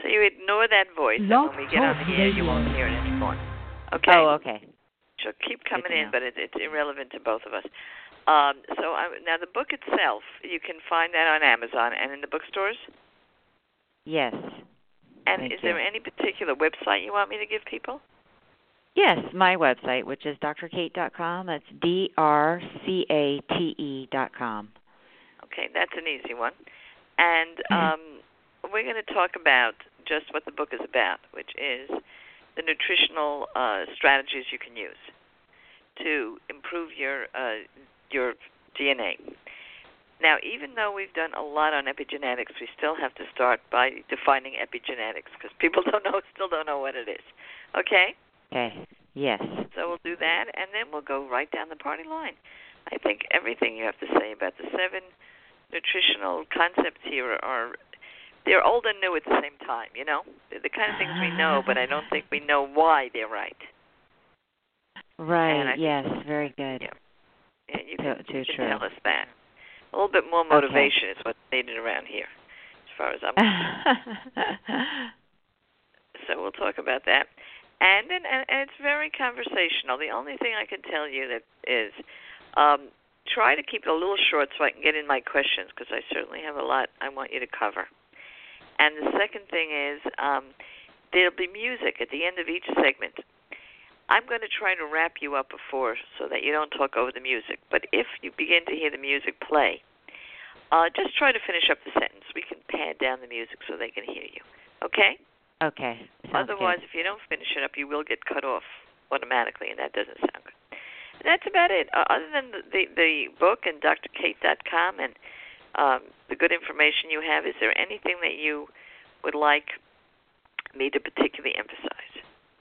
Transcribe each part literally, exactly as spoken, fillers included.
So you ignore that voice, Blog and when we get on Talk the air, you Radio. won't hear it anymore. Okay? Oh, okay. She'll keep coming Good to in, know. but it, it's irrelevant to both of us. Um, so I, now the book itself, you can find that on Amazon and in the bookstores. Yes. And Thank is you. there any particular website you want me to give people? Yes, my website, which is d r kate dot com. That's D R C A T E dot com. Okay, that's an easy one. And um, we're going to talk about just what the book is about, which is the nutritional uh, strategies you can use to improve your uh, your D N A. Now, even though we've done a lot on epigenetics, we still have to start by defining epigenetics because people don't know, still don't know what it is. Okay? Okay. Yes. So we'll do that, and then we'll go right down the party line. I think everything you have to say about the seven nutritional concepts here are, they're old and new at the same time, you know? They're the kind of things we know, but I don't think we know why they're right. Right, think, yes, very good. Yeah, yeah you too, can, too you can true. tell us that. A little bit more motivation okay. is what's needed around here, as far as I'm concerned. So we'll talk about that. And, and and it's very conversational. The only thing I can tell you that is um, try to keep it a little short so I can get in my questions because I certainly have a lot I want you to cover. And the second thing is um, there'll be music at the end of each segment. I'm going to try to wrap you up before so that you don't talk over the music. But if you begin to hear the music play, uh, just try to finish up the sentence. We can pad down the music so they can hear you. Okay? Okay. Sounds Otherwise, good. if you don't finish it up, you will get cut off automatically, and that doesn't sound good. And that's about it. Uh, other than the, the, the book and D R kate dot com and um, the good information you have, is there anything that you would like me to particularly emphasize?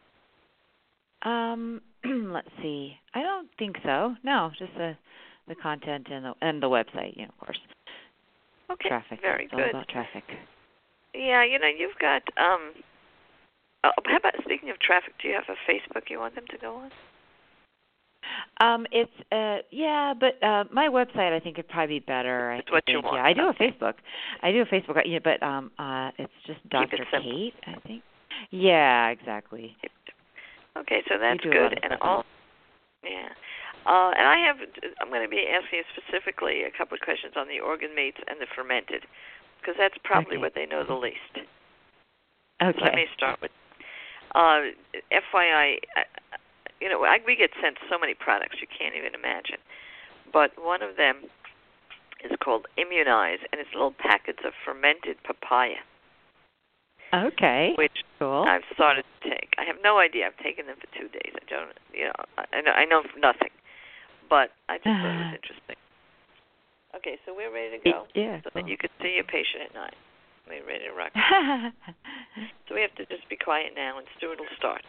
Um, let's see. I don't think so. No, just the the content and the and the website, you know, of course. Okay. Traffic. Very it's good. all about traffic. Yeah, you know, you've got. Um, uh, how about speaking of traffic? Do you have a Facebook you want them to go on? Um, it's uh, yeah, but uh, my website I think would probably be better. It's I what think. you want. Yeah, I do okay. a Facebook. I do a Facebook. Yeah, but um, uh, it's just Keep Doctor it simple. Kate, I think. Yeah, exactly. Okay, so that's you do good. A lot of And stuff. all. Yeah. Uh, and I have. I'm going to be asking you specifically a couple of questions on the organ meats and the fermented, because that's probably Okay. what they know the least. Okay. So let me start with. Uh, F Y I, uh, you know, I, we get sent so many products you can't even imagine. But one of them is called Immunize, and it's little packets of fermented papaya. Okay. Which cool. I've started to take. I have no idea. I've taken them for two days. I don't, you know, I know, I know nothing, but I just thought it was interesting. Okay, so we're ready to go. Yeah. So cool. that you can see your patient at nine. We're ready to rock. So we have to just be quiet now, and Stuart will start.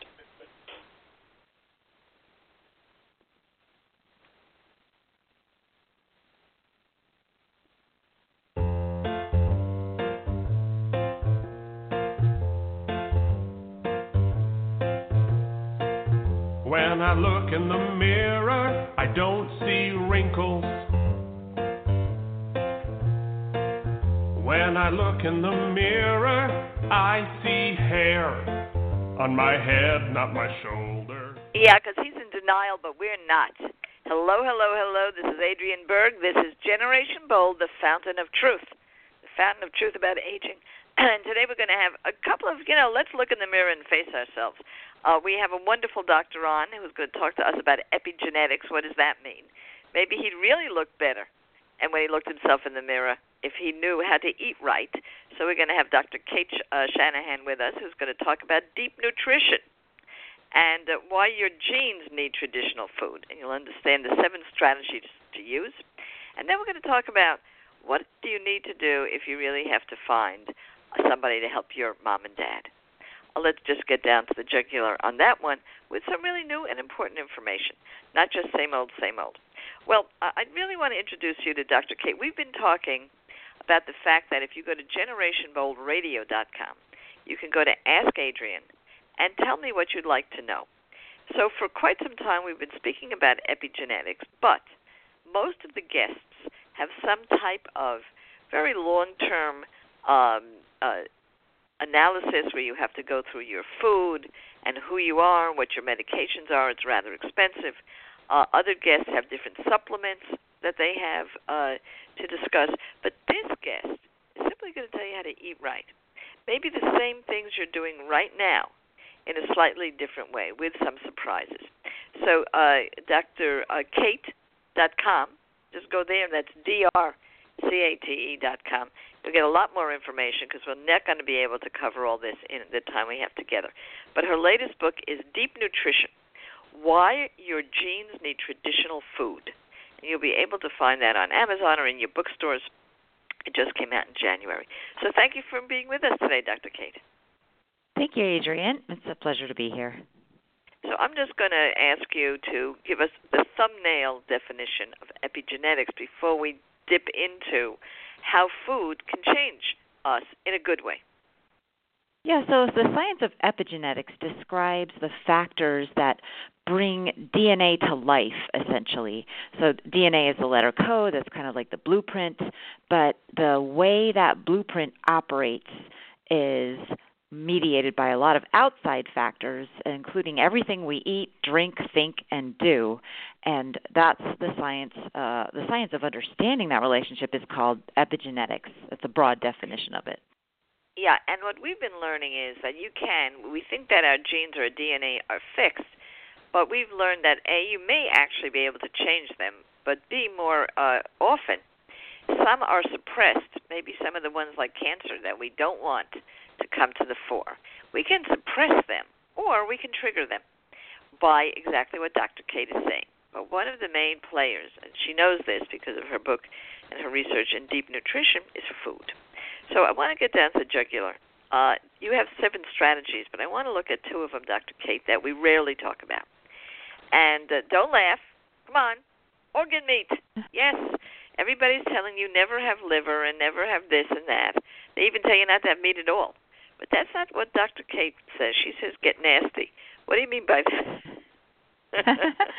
When I look in the mirror, I don't see wrinkles. When I look in the mirror, I see hair on my head, not my shoulder. Yeah, because he's in denial, but we're not. Hello, hello, hello. This is Adrienne Berg. This is Generation Bold, the fountain of truth. The fountain of truth about aging. And today we're going to have a couple of, you know, let's look in the mirror and face ourselves. Uh, we have a wonderful doctor on who's going to talk to us about epigenetics. What does that mean? Maybe he'd really look better. And when he looked himself in the mirror, if he knew how to eat right. So we're going to have Doctor Kate uh, Shanahan with us, who's going to talk about deep nutrition and uh, why your genes need traditional food. And you'll understand the seven strategies to use. And then we're going to talk about what do you need to do if you really have to find somebody to help your mom and dad. Uh, let's just get down to the jugular on that one with some really new and important information, not just same old, same old. Well, uh, I really want to introduce you to Doctor Kate. We've been talking about the fact that if you go to generation bold radio dot com, you can go to Ask Adrienne and tell me what you'd like to know. So for quite some time we've been speaking about epigenetics, but most of the guests have some type of very long-term um, uh, analysis where you have to go through your food and who you are, what your medications are. It's rather expensive. Uh, other guests have different supplements that they have uh, to discuss. But this guest is simply going to tell you how to eat right. Maybe the same things you're doing right now in a slightly different way with some surprises. So uh, Dr. Kate dot com, just go there. That's D R C A T E dot com. You'll get a lot more information because we're not going to be able to cover all this in the time we have together. But her latest book is Deep Nutrition, Why Your Genes Need Traditional Food. And you'll be able to find that on Amazon or in your bookstores. It just came out in January. So thank you for being with us today, Doctor Kate. Thank you, Adrienne. It's a pleasure to be here. So I'm just going to ask you to give us the thumbnail definition of epigenetics before we dip into how food can change us in a good way. Yeah, so the science of epigenetics describes the factors that bring D N A to life, essentially. So D N A is the letter code. That's kind of like the blueprint. But the way that blueprint operates is mediated by a lot of outside factors, including everything we eat, drink, think, and do. And that's the science. Uh, the science of understanding that relationship is called epigenetics. That's a broad definition of it. Yeah, and what we've been learning is that you can, we think that our genes or D N A are fixed, but we've learned that, A, you may actually be able to change them, but B, more uh, often, some are suppressed, maybe some of the ones like cancer that we don't want to come to the fore. We can suppress them, or we can trigger them by exactly what Doctor Kate is saying. But one of the main players, and she knows this because of her book and her research in deep nutrition, is food. So I want to get down to the jugular. Uh, you have seven strategies, but I want to look at two of them, Doctor Kate, that we rarely talk about. And uh, don't laugh. Come on. Organ meat. Yes. Everybody's telling you never have liver and never have this and that. They even tell you not to have meat at all. But that's not what Doctor Kate says. She says get nasty. What do you mean by that?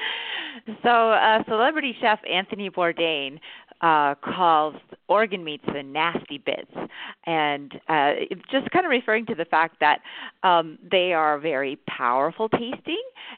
So uh, celebrity chef Anthony Bourdain uh, calls organ meats the nasty bits, and uh, just kind of referring to the fact that um, they are very powerful tasting,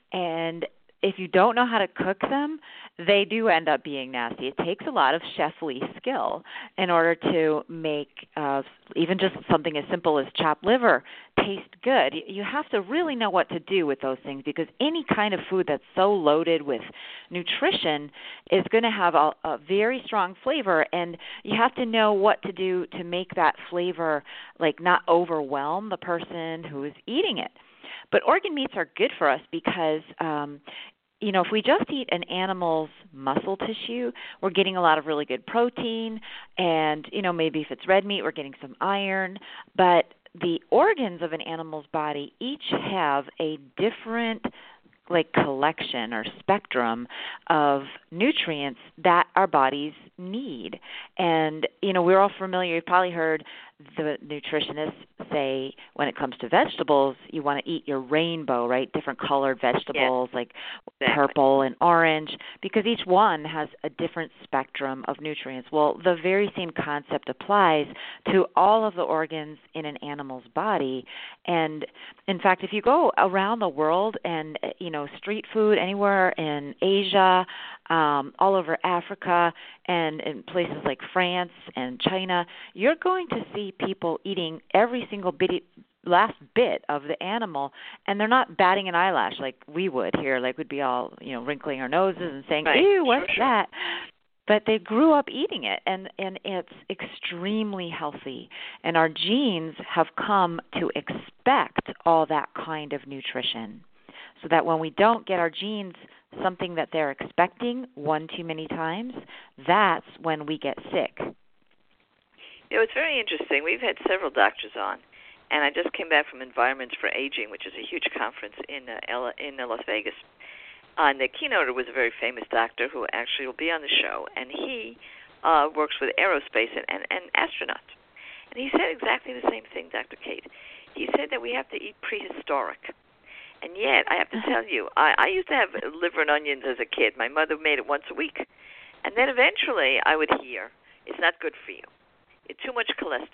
and if you don't know how to cook them, they do end up being nasty. It takes a lot of chefly skill in order to make uh, even just something as simple as chopped liver taste good. You have to really know what to do with those things, because any kind of food that's so loaded with nutrition is going to have a, a very strong flavor, and you have to know what to do to make that flavor like not overwhelm the person who is eating it. But organ meats are good for us because um, you know, if we just eat an animal's muscle tissue, we're getting a lot of really good protein, and, you know, maybe if it's red meat, we're getting some iron. But the organs of an animal's body each have a different, like, collection or spectrum of nutrients that our bodies need. And, you know, we're all familiar, you've probably heard the nutritionists say when it comes to vegetables, you want to eat your rainbow, right? Different colored vegetables, yeah, like exactly. Purple and orange, because each one has a different spectrum of nutrients. Well, the very same concept applies to all of the organs in an animal's body. And in fact, if you go around the world and, you know, street food anywhere in Asia, um, all over Africa, and in places like France and China, you're going to see people eating every single bit, last bit of the animal, and they're not batting an eyelash like we would here, like we'd be all, you know, wrinkling our noses and saying, right. ew, what's sure, that? But they grew up eating it, and, and it's extremely healthy. And our genes have come to expect all that kind of nutrition, so that when we don't get our genes something that they're expecting one too many times, that's when we get sick. You know, it's very interesting. We've had several doctors on, and I just came back from Environments for Aging, which is a huge conference in uh, L- in uh, Las Vegas. Uh, and the keynoter was a very famous doctor who actually will be on the show, and he uh, works with aerospace and, and, and astronauts. And he said exactly the same thing, Doctor Kate. He said that we have to eat prehistoric. And yet, I have to tell you, I, I used to have liver and onions as a kid. My mother made it once a week. And then eventually I would hear, it's not good for you. It's too much cholesterol.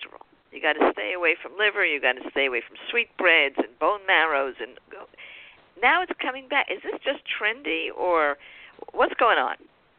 You got to stay away from liver. You got to stay away from sweetbreads and bone marrows. And now it's coming back. Is this just trendy, or what's going on?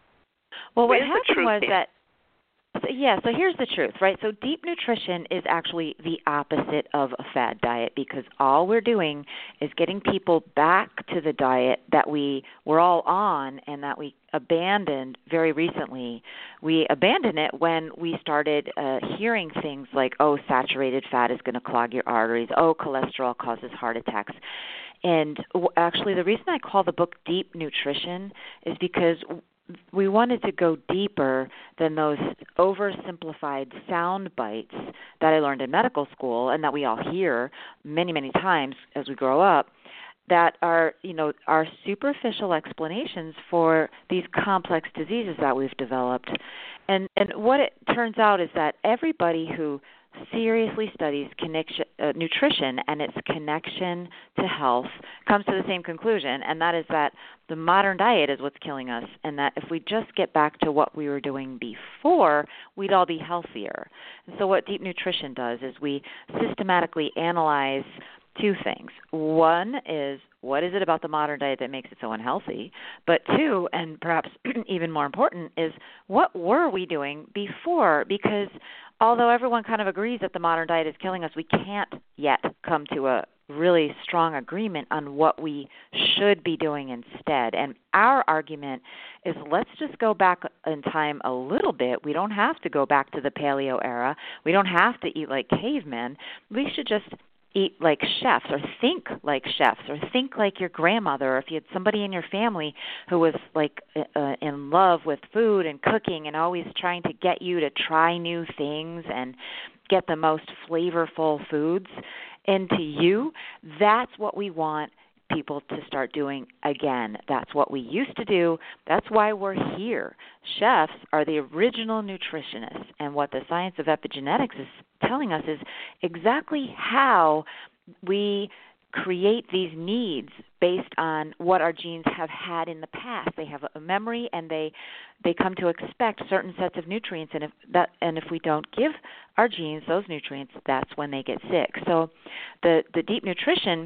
Well, what Where's happened was here? that. So, yeah, so here's the truth, right? So deep nutrition is actually the opposite of a fad diet, because all we're doing is getting people back to the diet that we were all on and that we abandoned very recently. We abandoned it when we started uh, hearing things like, oh, saturated fat is going to clog your arteries, oh, cholesterol causes heart attacks. And actually the reason I call the book Deep Nutrition is because we wanted to go deeper than those oversimplified sound bites that I learned in medical school and that we all hear many, many times as we grow up, that are, you know, are superficial explanations for these complex diseases that we've developed. And and what it turns out is that everybody who seriously studies connection, uh, nutrition and its connection to health comes to the same conclusion, and that is that the modern diet is what's killing us, and that if we just get back to what we were doing before, we'd all be healthier. And so what deep nutrition does is we systematically analyze two things. One is, what is it about the modern diet that makes it so unhealthy? But two, and perhaps even more important, is what were we doing before? Because although everyone kind of agrees that the modern diet is killing us, we can't yet come to a really strong agreement on what we should be doing instead. And our argument is, let's just go back in time a little bit. We don't have to go back to the paleo era. We don't have to eat like cavemen. We should just eat like chefs, or think like chefs, or think like your grandmother, or if you had somebody in your family who was like uh, in love with food and cooking and always trying to get you to try new things and get the most flavorful foods into you. That's what we want people to start doing again. That's what we used to do. That's why we're here. Chefs are the original nutritionists, and what the science of epigenetics is telling us is exactly how we create these needs based on what our genes have had in the past. They have a memory, and they they come to expect certain sets of nutrients, and if that and if we don't give our genes those nutrients, that's when they get sick. So the the deep nutrition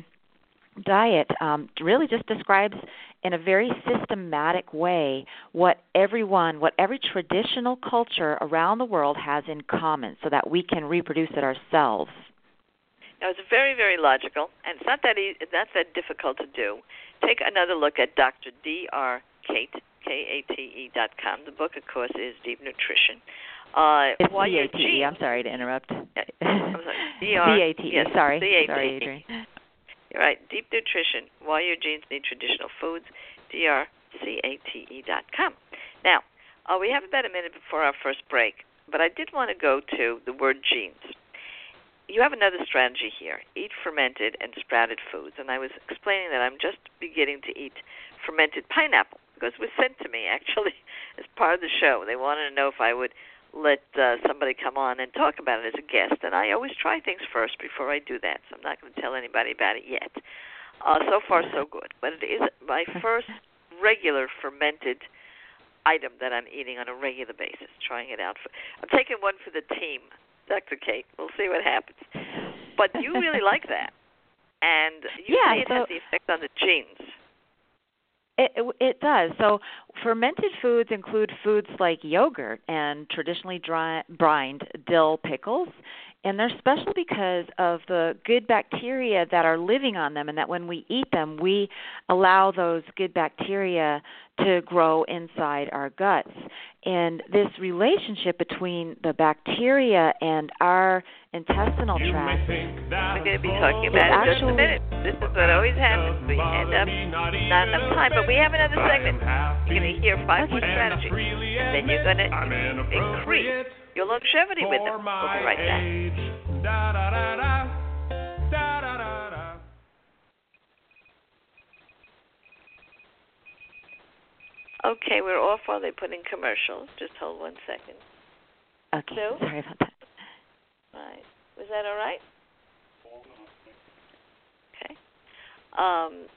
diet um, really just describes in a very systematic way what everyone, what every traditional culture around the world has in common, so that we can reproduce it ourselves. Now, it's very, very logical, and it's not that easy, it's not that difficult to do. Take another look at Doctor D R Kate, K A T E dot com. The book, of course, is Deep Nutrition. Uh, it's C A T E. I'm sorry to interrupt. I'm sorry. D R, C A T E. Yes, sorry. C A T E. Sorry, Adrienne. You're right. Deep Nutrition, Why Your Genes Need Traditional Foods, D R C A T E dot com. Now, uh, we have about a minute before our first break, but I did want to go to the word genes. You have another strategy here, eat fermented and sprouted foods. And I was explaining that I'm just beginning to eat fermented pineapple, because it was sent to me, actually, as part of the show. They wanted to know if I would let uh, somebody come on and talk about it as a guest. And I always try things first before I do that, so I'm not going to tell anybody about it yet. Uh, so far, so good. But it is my first regular fermented item that I'm eating on a regular basis, trying it out. For, I'm taking one for the team, Doctor Kate. We'll see what happens. But you really like that. And you yeah, say it so has the effect on the genes. It, it, it does. So fermented foods include foods like yogurt and traditionally dry, brined dill pickles. And they're special because of the good bacteria that are living on them, and that when we eat them, we allow those good bacteria to grow inside our guts. And this relationship between the bacteria and our intestinal You tract, may think that We're going to be talking about it in just a minute. This is what always happens. We end up not enough time, but we have another segment. You're going to hear five more strategies. Then you're going to increase your longevity with them. We'll be right back. Da, da, da, da. Da, da, da, da. Okay, we're off while they put in commercials. Just hold one second. okay, So? sorry about that. All right. Was that all right? Okay. Um,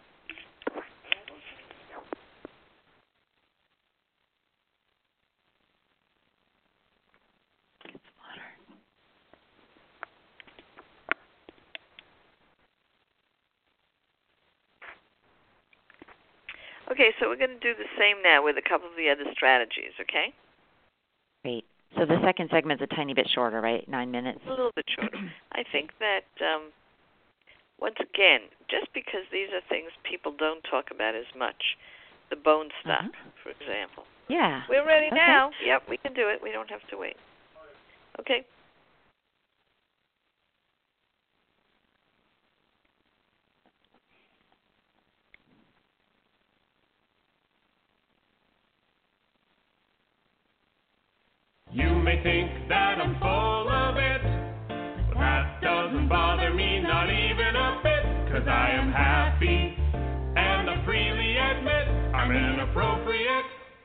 Okay, so we're going to do the same now with a couple of the other strategies, okay? Great. So the second segment's a tiny bit shorter, right? Nine minutes? A little bit shorter. I think that, um, once again, just because these are things people don't talk about as much, the bone stock, uh-huh. for example. Yeah. We're ready okay. now. Yep, we can do it. We don't have to wait. Okay. You may think that I'm full of it, but that doesn't bother me, not even a bit, 'cause I am happy, and I freely admit I'm inappropriate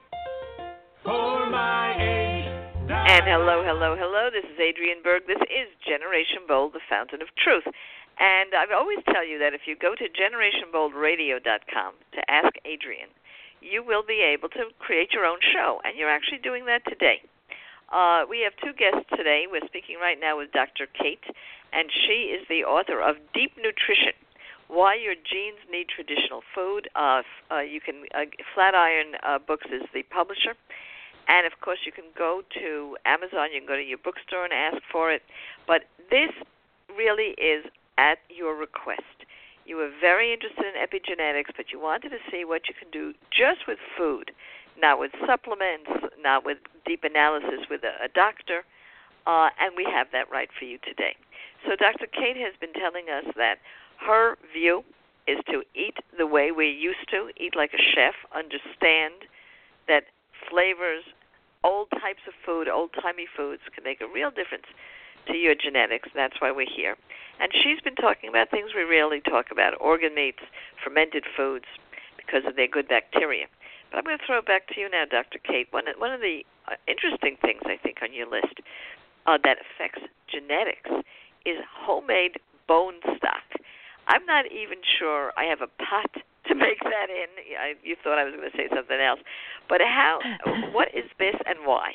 for my age. And hello, hello, hello, this is Adrienne Berg. This is Generation Bold, the fountain of truth. And I always tell you that if you go to generation bold radio dot com to ask Adrienne, you will be able to create your own show, and you're actually doing that today. Uh, we have two guests today. We're speaking right now with Doctor Kate, and she is the author of Deep Nutrition, Why Your Genes Need Traditional Food. Uh, uh, you can uh, Flatiron uh, Books is the publisher. And, of course, you can go to Amazon. You can go to your bookstore and ask for it. But this really is at your request. You were very interested in epigenetics, but you wanted to see what you can do just with food, not with supplements, not with deep analysis with a, a doctor, uh, and we have that right for you today. So Doctor Kate has been telling us that her view is to eat the way we used to, eat like a chef, understand that flavors, old types of food, old-timey foods can make a real difference to your genetics. That's why we're here. And she's been talking about things we rarely talk about, organ meats, fermented foods, because of their good bacteria. But I'm going to throw it back to you now, Doctor Kate. One, one of the uh, interesting things, I think, on your list uh, that affects genetics is homemade bone stock. I'm not even sure I have a pot to make that in. I, you thought I was going to say something else. But how? What is this and why?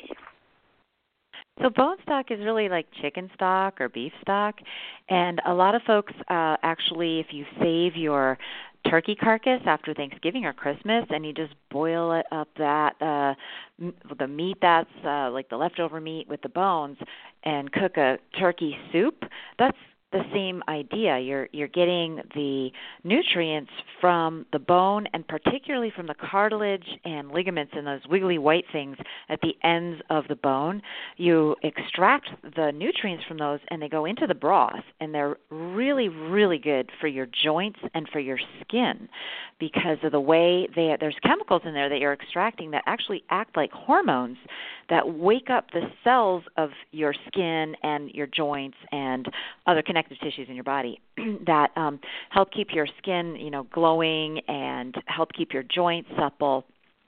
So bone stock is really like chicken stock or beef stock, and a lot of folks uh, actually, if you save your turkey carcass after Thanksgiving or Christmas, and you just boil it up that uh, m- the meat that's uh, like the leftover meat with the bones, and cook a turkey soup, that's the same idea. You're you're getting the nutrients from the bone, and particularly from the cartilage and ligaments and those wiggly white things at the ends of the bone. You extract the nutrients from those, and they go into the broth, and they're really, really good for your joints and for your skin because of the way they there's chemicals in there that you're extracting that actually act like hormones that wake up the cells of your skin and your joints and other connective tissues in your body that um, help keep your skin, you know, glowing and help keep your joints supple.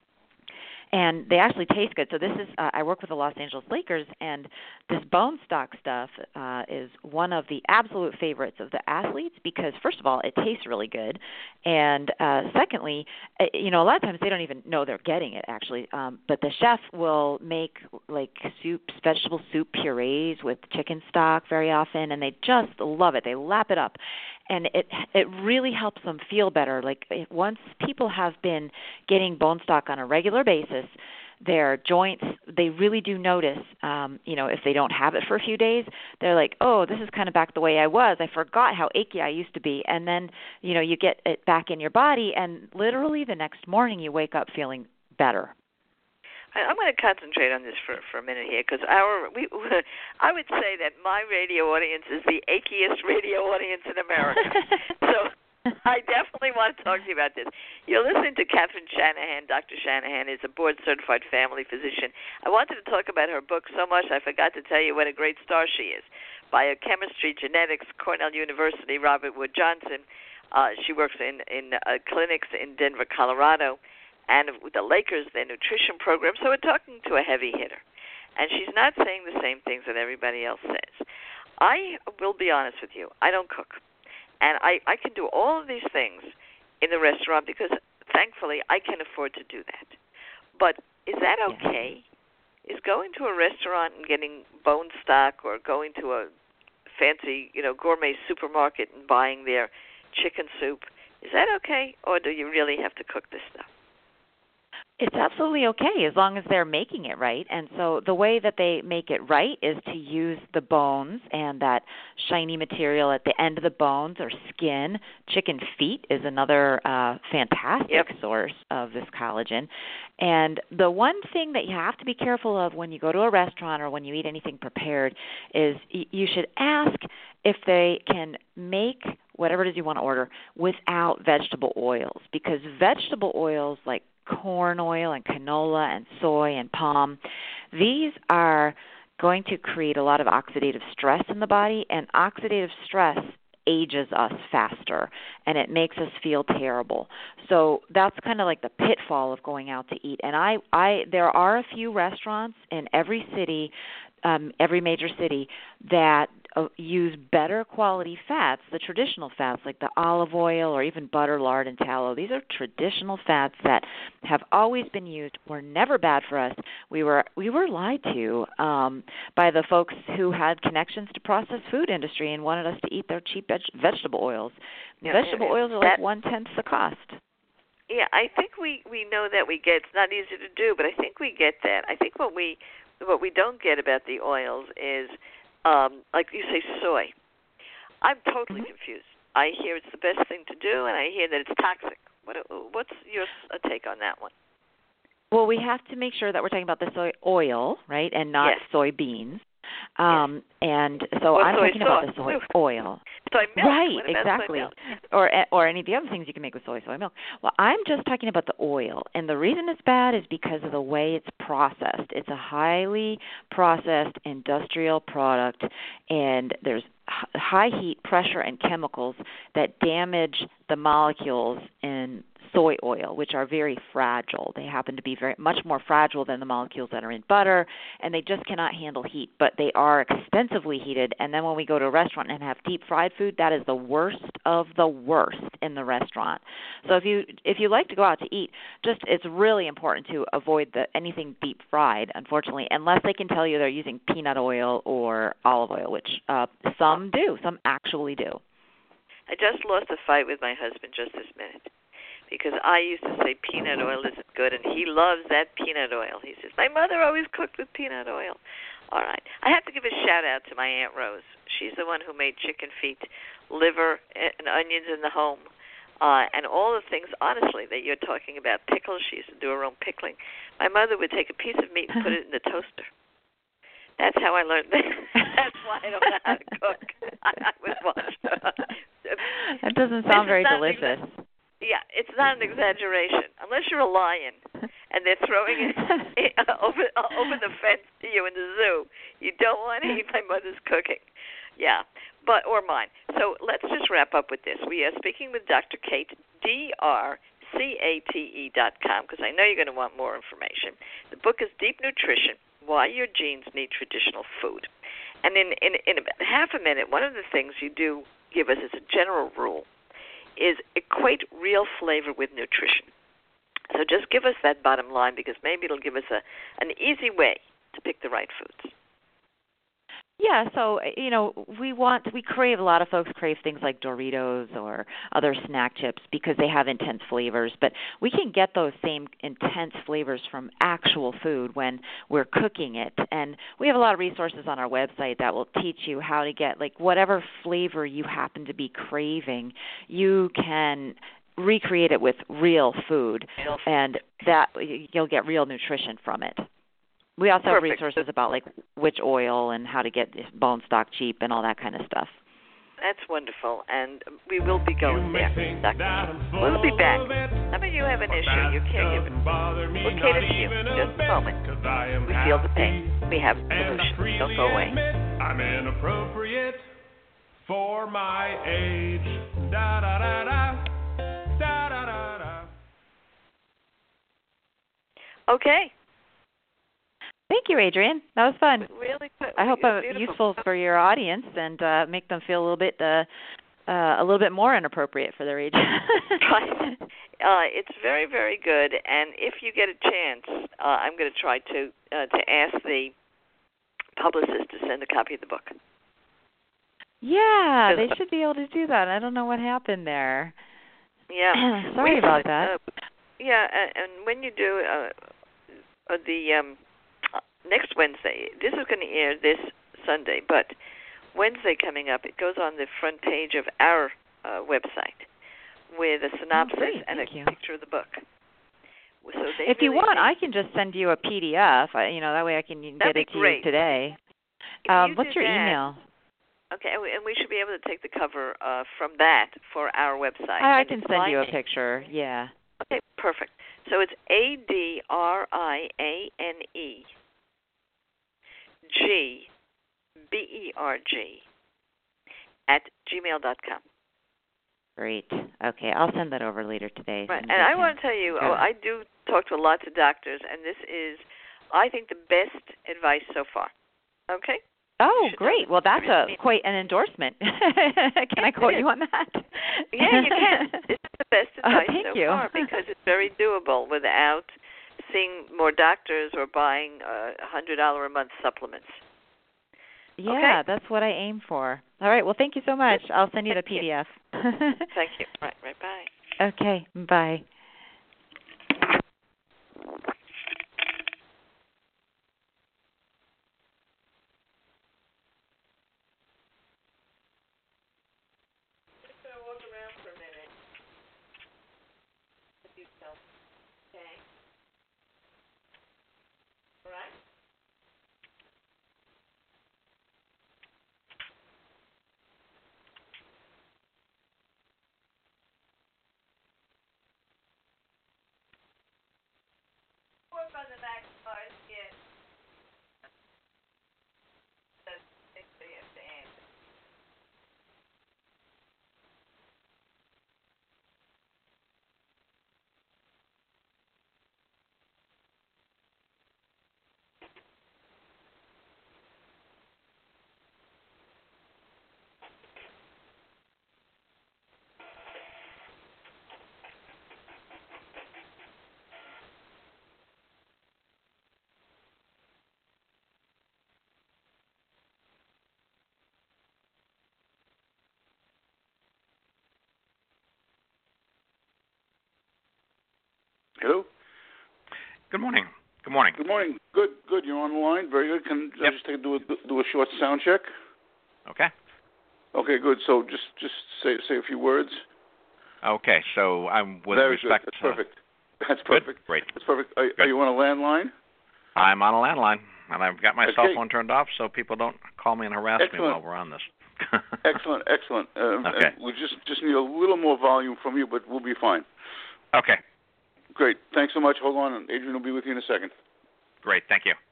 And they actually taste good. So this is, uh, I work with the Los Angeles Lakers, and this bone stock stuff uh, is one of the absolute favorites of the athletes because, first of all, it tastes really good. And uh, secondly, uh, you know, a lot of times they don't even know they're getting it, actually. Um, but the chef will make, like, soups, vegetable soup purees with chicken stock very often, and they just love it. They lap it up. And it it really helps them feel better. Like once people have been getting bone stock on a regular basis, their joints, they really do notice, um, you know, if they don't have it for a few days, they're like, oh, this is kind of back the way I was. I forgot how achy I used to be. And then, you know, you get it back in your body, and literally the next morning you wake up feeling better. I'm going to concentrate on this for, for a minute here because our we I would say that my radio audience is the achiest radio audience in America. So I definitely want to talk to you about this. You're listening to Catherine Shanahan. Doctor Shanahan is a board-certified family physician. I wanted to talk about her book so much I forgot to tell you what a great star she is. Biochemistry, Genetics, Cornell University, Robert Wood Johnson. Uh, she works in, in uh, clinics in Denver, Colorado. And with the Lakers, their nutrition program. So we're talking to a heavy hitter. And she's not saying the same things that everybody else says. I will be honest with you. I don't cook. And I, I can do all of these things in the restaurant because, thankfully, I can afford to do that. But is that okay? Is going to a restaurant and getting bone stock or going to a fancy, you know, gourmet supermarket and buying their chicken soup, is that okay? Or do you really have to cook this stuff? It's absolutely okay as long as they're making it right. And so the way that they make it right is to use the bones and that shiny material at the end of the bones or skin. Chicken feet is another uh, fantastic yep. source of this collagen. And the one thing that you have to be careful of when you go to a restaurant or when you eat anything prepared is y- you should ask if they can make whatever it is you want to order without vegetable oils, because vegetable oils like corn oil and canola and soy and palm, these are going to create a lot of oxidative stress in the body, and oxidative stress ages us faster, and it makes us feel terrible. So that's kind of like the pitfall of going out to eat. And I, I there are a few restaurants in every city, um, every major city, that uh, use better quality fats, the traditional fats like the olive oil or even butter, lard, and tallow. These are traditional fats that have always been used, were never bad for us. We were we were lied to um, by the folks who had connections to processed food industry and wanted us to eat their cheap veg- vegetable oils. Yeah, vegetable yeah, oils are that, like one-tenth the cost. Yeah, I think we, we know that we get, it's not easy to do, but I think we get that. I think what we what we don't get about the oils is, um, like you say, soy. I'm totally mm-hmm. confused. I hear it's the best thing to do, and I hear that it's toxic. What, what's your take on that one? Well, we have to make sure that we're talking about the soy oil, right, and not yes. soybeans. Um, yes. And so or I'm soy talking sauce. about the soy oil. Soy milk. Right, What about exactly. Soy milk? Or or any of the other things you can make with soy, soy milk. Well, I'm just talking about the oil. And the reason it's bad is because of the way it's processed. It's a highly processed industrial product, and there's high heat, pressure, and chemicals that damage the molecules in soy oil, which are very fragile. They happen to be very much more fragile than the molecules that are in butter, and they just cannot handle heat, but they are extensively heated. And then when we go to a restaurant and have deep fried food, that is the worst of the worst in the restaurant. So if you if you like to go out to eat, just it's really important to avoid the anything deep fried, unfortunately, unless they can tell you they're using peanut oil or olive oil, which uh, some do, some actually do. I just lost a fight with my husband just this minute, because I used to say peanut oil isn't good, and he loves that peanut oil. He says, my mother always cooked with peanut oil. All right. I have to give a shout-out to my Aunt Rose. She's the one who made chicken feet, liver, and onions in the home, uh, and all the things, honestly, that you're talking about. Pickles, she used to do her own pickling. My mother would take a piece of meat and put it in the toaster. That's how I learned that. That's why I don't know how to cook. I, I was watched. That doesn't sound very delicious. Exa- yeah, it's not an exaggeration. Unless you're a lion and they're throwing it over over the fence to you in the zoo, you don't want to eat my mother's cooking. Yeah, but or mine. So let's just wrap up with this. We are speaking with Doctor Cate, D R C A T E dot com, because I know you're going to want more information. The book is Deep Nutrition: Why Your Genes Need Traditional Food. And in, in, in about half a minute, one of the things you do give us as a general rule is equate real flavor with nutrition. So just give us that bottom line, because maybe it'll give us a an easy way to pick the right foods. Yeah, so, you know, we want, we crave, a lot of folks crave things like Doritos or other snack chips because they have intense flavors, but we can get those same intense flavors from actual food when we're cooking it. And we have a lot of resources on our website that will teach you how to get, like, whatever flavor you happen to be craving, you can recreate it with real food, and that you'll get real nutrition from it. We also Perfect. have resources about, like, which oil and how to get bone stock cheap and all that kind of stuff. That's wonderful, and we will be going there, Doctor We'll be back. How about you have an issue, you're caregiving? We'll cater to you in just a moment. We feel the pain. We have solutions. Don't go away. I'm inappropriate for my age. Da da da da. Da da da da. Okay. Thank you, Adrienne. That was fun. Really good. I hope it was useful for your audience and uh, make them feel a little bit uh, uh, a little bit more inappropriate for their age. Right. Uh, it's very, very good. And if you get a chance, uh, I'm going to try to uh, to ask the publicist to send a copy of the book. Yeah, they should be able to do that. I don't know what happened there. Yeah. Sorry we, about that. Uh, Yeah, and, and when you do uh, uh, the um, uh, next Wednesday, this is going to air this Sunday, but Wednesday coming up, it goes on the front page of our uh, website with a synopsis oh, great. and Thank a you. picture of the book. So they if you really want, think, I can just send you a P D F. I, you know, that way I can get it to great. you today. If Um, you what's do your that, email? Okay, and we, and we should be able to take the cover uh, from that for our website. I, I and can it's send you a Lion- picture. Yeah. Okay, perfect. So it's A D R I A N E G B E R G at gmail dot com. Great. Okay, I'll send that over later today. Right, and I want to tell you, oh, I do talk to lots of doctors, and this is, I think, the best advice so far. Okay? Oh, great. Well, that's a quite an endorsement. Can I quote you on that? Yeah, you can. This is the best advice oh, thank so you. far because it's very doable without seeing more doctors or buying uh, one hundred dollars a month supplements. Yeah, okay? That's what I aim for. All right. Well, thank you so much. I'll send you the P D F. Thank you. Right, right, bye. Okay, bye. Walk around for a minute. Okay. All right. Work on the back part. Yes. That's the answer. Hello? Good morning. Good morning. Good morning. Good, good. You're on the line. Very good. Can I Yep. just take, do, a, do a short sound check? Okay. Okay, good. So just just say say a few words. Okay. So I'm with Very respect. good. That's to, perfect. That's Good. perfect. Great. That's perfect. Are, are you on a landline? I'm on a landline, and I've got my Okay. cell phone turned off so people don't call me and harass Excellent. me while we're on this. Excellent, excellent. Um, Okay. We just just need a little more volume from you, but we'll be fine. Okay. Great. Thanks so much. Hold on. Adrian will be with you in a second. Great. Thank you.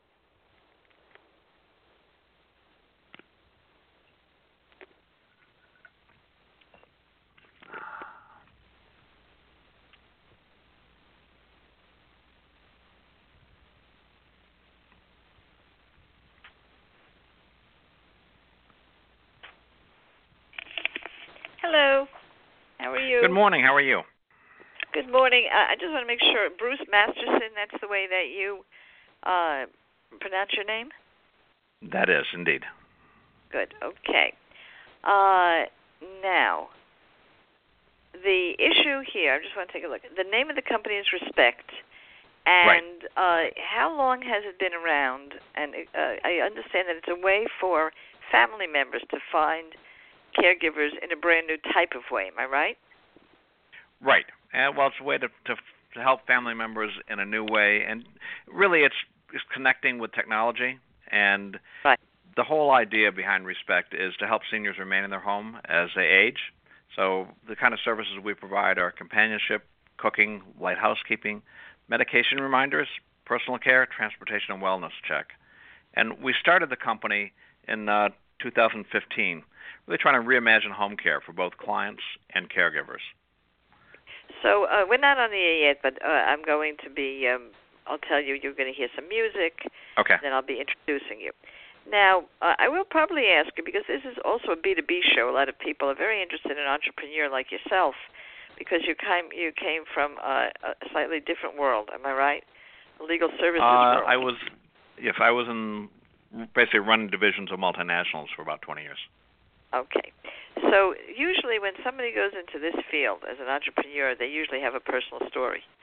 Hello. How are you? Good morning. How are you? Good morning. Uh, I just want to make sure, Bruce Masterson, that's the way that you uh, pronounce your name? That is, indeed. Good. Okay. Uh, now, the issue here, I just want to take a look. The name of the company is Respect. And right. uh, how long has it been around? And uh, I understand that it's a way for family members to find caregivers in a brand new type of way. Am I right? Right. And well, it's a way to, to to help family members in a new way, and really, it's, it's connecting with technology. And right. the whole idea behind Respect is to help seniors remain in their home as they age. So the kind of services we provide are companionship, cooking, light housekeeping, medication reminders, personal care, transportation, and wellness check. And we started the company in uh, two thousand fifteen, really trying to reimagine home care for both clients and caregivers. So uh, we're not on the air yet, but uh, I'm going to be, um, I'll tell you, you're going to hear some music. Okay. Then I'll be introducing you. Now, uh, I will probably ask you, because this is also a B two B show, a lot of people are very interested in an entrepreneur like yourself, because you came, you came from uh, a slightly different world. Am I right? A legal services uh, world. I was, yes, I was in basically running divisions of multinationals for about twenty years. Okay. So usually when somebody goes into this field as an entrepreneur, they usually have a personal story.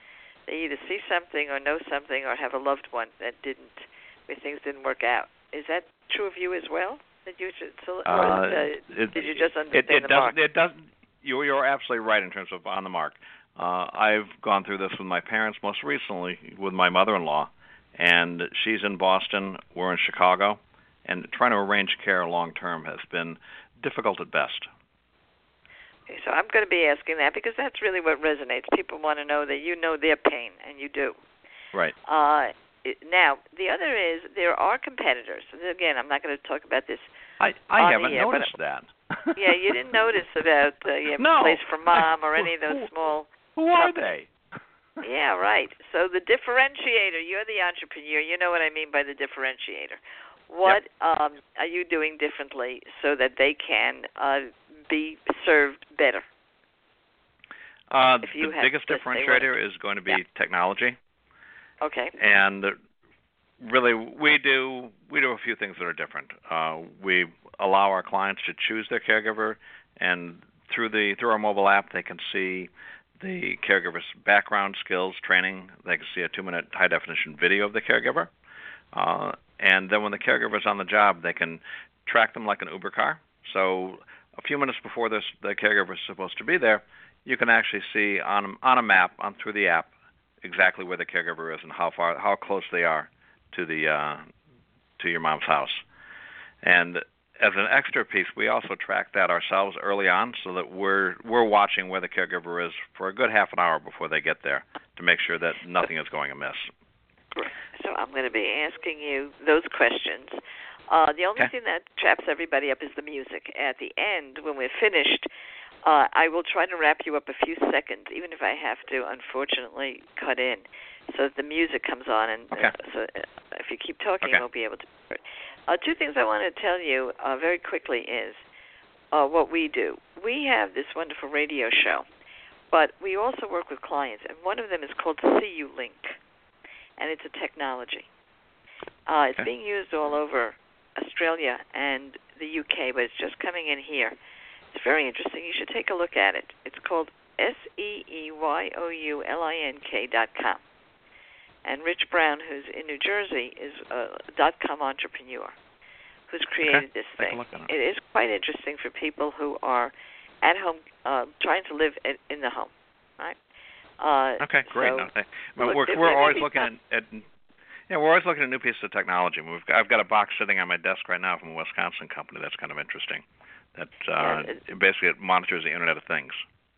They either see something or know something or have a loved one that didn't, where things didn't work out. Is that true of you as well? That you should, or uh, uh, it, did you just understand it, it the doesn't, mark? It doesn't. You're, you're absolutely right in terms of on the mark. Uh, I've gone through this with my parents, most recently with my mother-in-law, and she's in Boston. We're in Chicago, and trying to arrange care long-term has been difficult at best. Okay, so I'm going to be asking that because that's really what resonates. People want to know that you know their pain, and you do. Right. Uh, now, the other is there are competitors. Again, I'm not going to talk about this. I, I haven't air, noticed but, that. Yeah, you didn't notice about uh, yeah, no. Place for Mom or any of those who, small. Who are companies. they? Yeah, right. So the differentiator, you're the entrepreneur. You know what I mean by the differentiator. What yep. um, are you doing differently so that they can uh, be served better? Uh, if the you have, biggest differentiator is going to be yeah. technology. Okay. And really, we do we do a few things that are different. Uh, we allow our clients to choose their caregiver, and through the through our mobile app, they can see the caregiver's background, skills, training. They can see a two-minute high-definition video of the caregiver. Uh, and then when the caregiver's on the job, they can track them like an Uber car. So a few minutes before this, the caregiver is supposed to be there, you can actually see on on a map, on through the app, exactly where the caregiver is and how far, how close they are to the uh, to your mom's house. And as an extra piece, we also track that ourselves early on, so that we're we're watching where the caregiver is for a good half an hour before they get there to make sure that nothing is going amiss. So I'm going to be asking you those questions. Uh, the only okay. thing that traps everybody up is the music. At the end, when we're finished, uh, I will try to wrap you up a few seconds, even if I have to, unfortunately, cut in, so that the music comes on. And okay. uh, so if you keep talking, okay. you won't be able to hear it. Uh, two things I want to tell you uh, very quickly is uh, what we do. We have this wonderful radio show, but we also work with clients, and one of them is called See You Link, and it's a technology. Uh, it's okay. being used all over Australia and the U K, but it's just coming in here. It's very interesting. You should take a look at it. It's called S E E Y O U L I N K dot com. And Rich Brown, who's in New Jersey, is a dot-com entrepreneur who's created okay. this Take thing. a look at it. It is quite interesting for people who are at home, uh, trying to live at, in the home, right? Uh, okay, great. So, no, thank, well, look, we're there, we're there always looking at, at yeah we're always looking at new pieces of technology. We've got, I've got a box sitting on my desk right now from a Wisconsin company that's kind of interesting. That uh, yeah, basically it monitors the Internet of Things.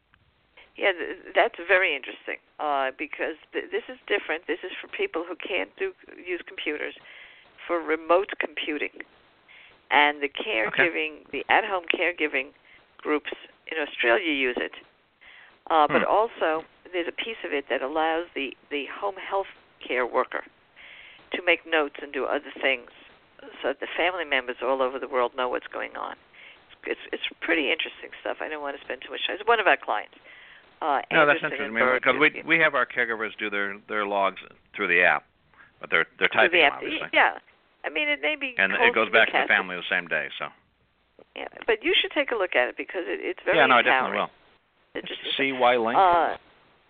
Yeah, th- that's very interesting uh, because th- this is different. This is for people who can't do use computers, for remote computing. And the caregiving, okay. the at-home caregiving groups in Australia use it. Uh, hmm. But also, there's a piece of it that allows the, the home health care worker to make notes and do other things so that the family members all over the world know what's going on. It's, it's, it's pretty interesting stuff. I don't want to spend too much time. It's one of our clients. Uh, no, that's Anderson interesting because we is, we have our caregivers do their, their logs through the app, but they're they're typing the them, app. obviously. Yeah, I mean it may be. And it goes back to the castle. family the same day. So. Yeah, but you should take a look at it because it, it's very yeah, no, empowering. I definitely will. Just, C Y Link. Uh,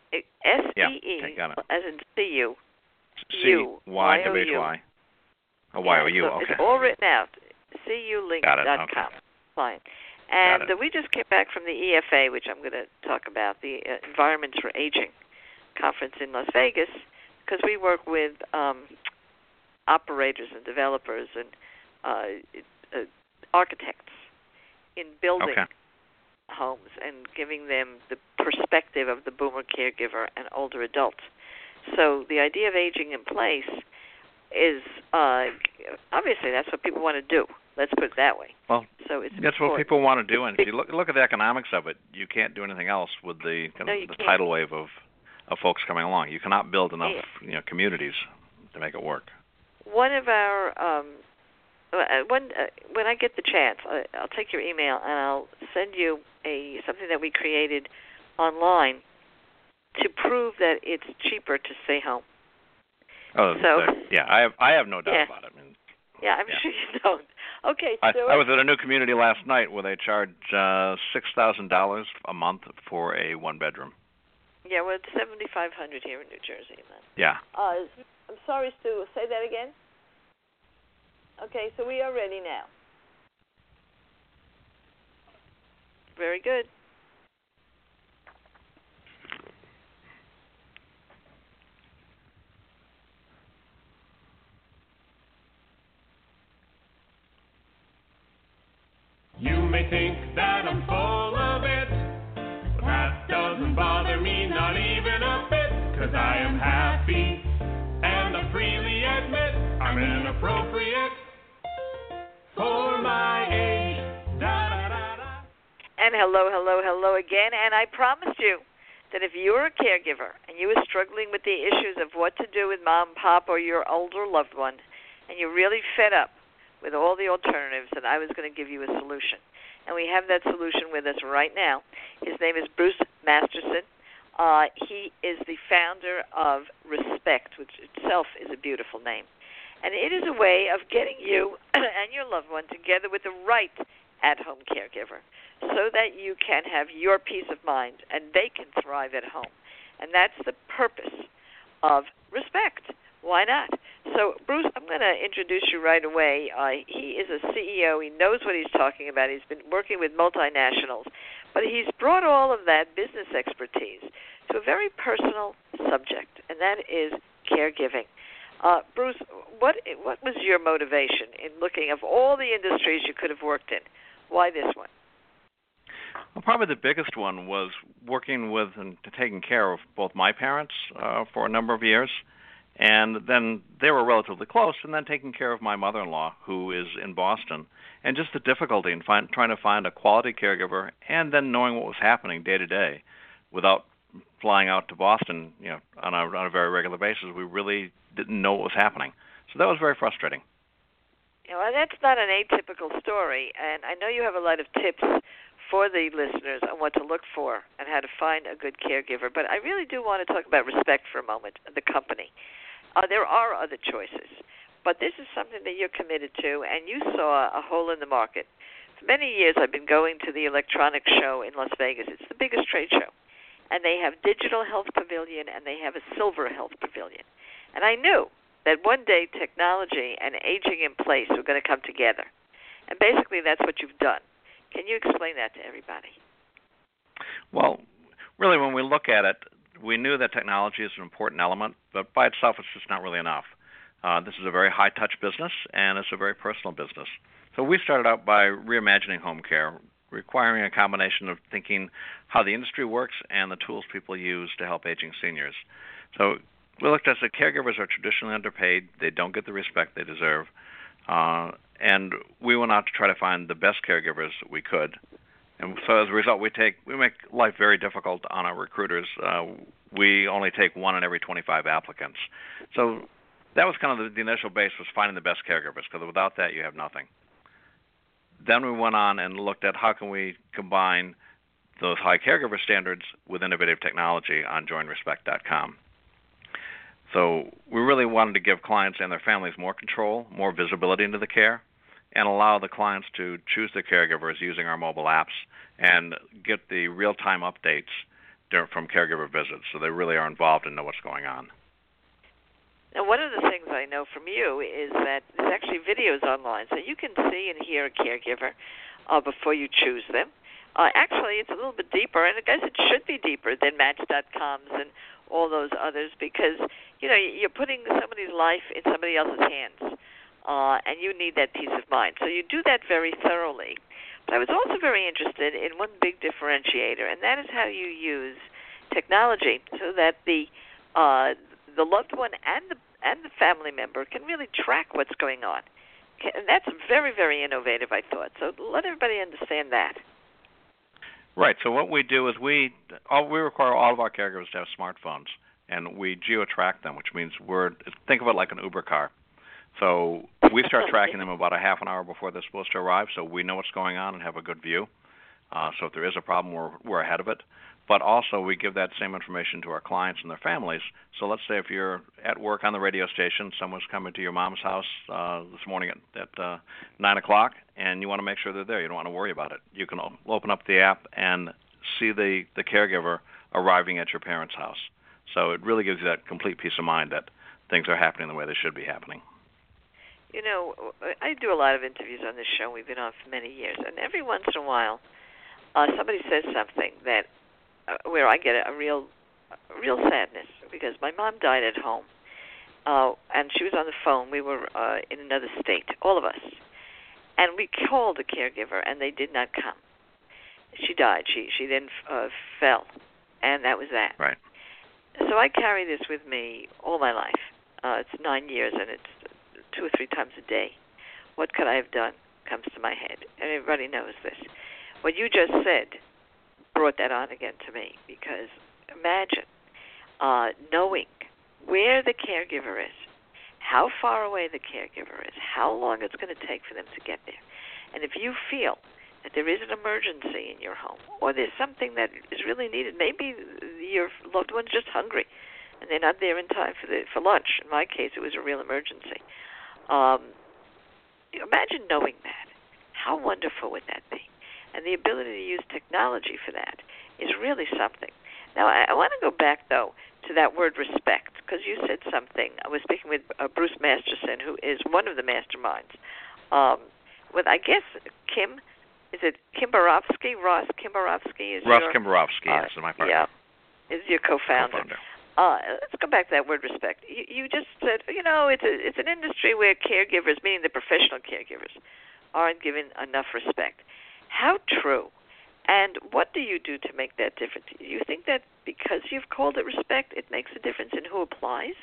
S E E yeah, okay, got it. as in C U. C Y W H Y. Oh, Y O U. Yeah, so okay. It's all written out. C U link dot com. Okay. Fine. And uh, we just came back from the E F A, which I'm going to talk about, the uh, Environments for Aging conference in Las Vegas, because we work with um, operators and developers and uh, uh, architects in building okay. homes and giving them the perspective of the boomer caregiver and older adults. So the idea of aging in place is, uh, obviously, that's what people want to do. Let's put it that way. Well, so it's that's important. what people want to do, and if you look look at the economics of it, you can't do anything else with the kind no, of, the can't. tidal wave of, of folks coming along. You cannot build enough yeah. you know communities to make it work. One of our um, when uh, when I get the chance, I, I'll take your email and I'll send you a something that we created online to prove that it's cheaper to stay home. Oh, so the, yeah, I have I have no doubt yeah. about it. I mean, yeah, I'm yeah. sure you don't. Okay, I, so I was at a new community last night where they charge uh, six thousand dollars a month for a one bedroom. Yeah, well, it's seventy-five hundred here in New Jersey, man. Yeah. Uh, I'm sorry, Stu. Say that again. Okay, so we are ready now. Very good. You may think that I'm full of it, but that doesn't bother me, not even a bit, 'cause I am happy, and I freely admit I'm inappropriate for my age. Da, da, da, da. And hello, hello, hello again. And I promised you that if you're a caregiver and you are struggling with the issues of what to do with mom, pop, or your older loved one, and you're really fed up with all the alternatives, that I was going to give you a solution. And we have that solution with us right now. His name is Bruce Masterson. Uh, he is the founder of Respect, which itself is a beautiful name. And it is a way of getting you and your loved one together with the right at-home caregiver so that you can have your peace of mind and they can thrive at home. And that's the purpose of Respect. Why not? So, Bruce, I'm going to introduce you right away. Uh, he is a C E O. He knows what he's talking about. He's been working with multinationals. But he's brought all of that business expertise to a very personal subject, and that is caregiving. Uh, Bruce, what what was your motivation in looking of all the industries you could have worked in? Why this one? Well, probably the biggest one was working with and taking care of both my parents uh, for a number of years. And then they were relatively close, and then taking care of my mother-in-law, who is in Boston, and just the difficulty in find, trying to find a quality caregiver, and then knowing what was happening day to day, without flying out to Boston, you know, on a on a very regular basis. We really didn't know what was happening, so that was very frustrating. You know, that's not an atypical story, and I know you have a lot of tips for the listeners on what to look for and how to find a good caregiver. But I really do want to talk about Respect for a moment, the company. Uh, there are other choices, but this is something that you're committed to, and you saw a hole in the market. For many years, I've been going to the electronics show in Las Vegas. It's the biggest trade show, and they have Digital Health Pavilion, and they have a Silver Health Pavilion. And I knew that one day technology and aging in place were going to come together, and basically that's what you've done. Can you explain that to everybody? Well, really, when we look at it, we knew that technology is an important element, but by itself it's just not really enough. Uh, this is a very high-touch business, and it's a very personal business. So we started out by reimagining home care, requiring a combination of thinking how the industry works and the tools people use to help aging seniors. So we looked at the caregivers are traditionally underpaid. They don't get the respect they deserve. Uh, and we went out to try to find the best caregivers that we could. And so as a result, we take we make life very difficult on our recruiters. Uh, we only take one in every twenty-five applicants. So that was kind of the, the initial base, was finding the best caregivers, because without that you have nothing. Then we went on and looked at how can we combine those high caregiver standards with innovative technology on join respect dot com. So we really wanted to give clients and their families more control, more visibility into the care, and allow the clients to choose their caregivers using our mobile apps and get the real-time updates from caregiver visits, so they really are involved and know what's going on. Now, one of the things I know from you is that there's actually videos online, so you can see and hear a caregiver uh, before you choose them. Uh, actually, it's a little bit deeper, and I guess it should be deeper than Match dot com's and all those others, because, you know, you're putting somebody's life in somebody else's hands, uh, and you need that peace of mind. So you do that very thoroughly. But I was also very interested in one big differentiator, and that is how you use technology so that the uh, the loved one and the and the family member can really track what's going on. And that's very, very innovative, I thought. So let everybody understand that. Right. So what we do is we all, we require all of our caregivers to have smartphones, and we geo-track them, which means we're think of it like an Uber car. So we start tracking them about a half an hour before they're supposed to arrive, so we know what's going on and have a good view. Uh, so if there is a problem, we're we're ahead of it. But also we give that same information to our clients and their families. So let's say if you're at work on the radio station, someone's coming to your mom's house uh, this morning at, at uh, nine o'clock, and you want to make sure they're there. You don't want to worry about it. You can open up the app and see the, the caregiver arriving at your parents' house. So it really gives you that complete peace of mind that things are happening the way they should be happening. You know, I do a lot of interviews on this show. We've been on for many years, and every once in a while, uh, somebody says something that uh, where I get a real, a real sadness, because my mom died at home, uh, and she was on the phone. We were uh, in another state, all of us, and we called a caregiver, and they did not come. She died. She she then uh, fell, and that was that. Right. So I carry this with me all my life. Uh, it's nine years, and it's two or three times a day. What could I have done comes to my head. And everybody knows this. What you just said brought that on again to me, because imagine uh, knowing where the caregiver is, how far away the caregiver is, how long it's going to take for them to get there. And if you feel that there is an emergency in your home, or there's something that is really needed, maybe your loved one's just hungry and they're not there in time for the for lunch. In my case, it was a real emergency. Um, imagine knowing that. How wonderful would that be? And the ability to use technology for that is really something. Now, I, I want to go back, though, to that word respect, because you said something. I was speaking with uh, Bruce Masterson, who is one of the masterminds. Um, with, I guess, Kim, is it Kimberovsky? Ross Kimberovsky is Ross your... Kimberovsky, uh, yes, is my partner. Yeah, is your co-founder. Co-founder. Uh, let's go back to that word respect. You, you just said, you know, it's a, it's an industry where caregivers, meaning the professional caregivers, aren't given enough respect. How true? And what do you do to make that difference? Do you think that because you've called it respect, it makes a difference in who applies?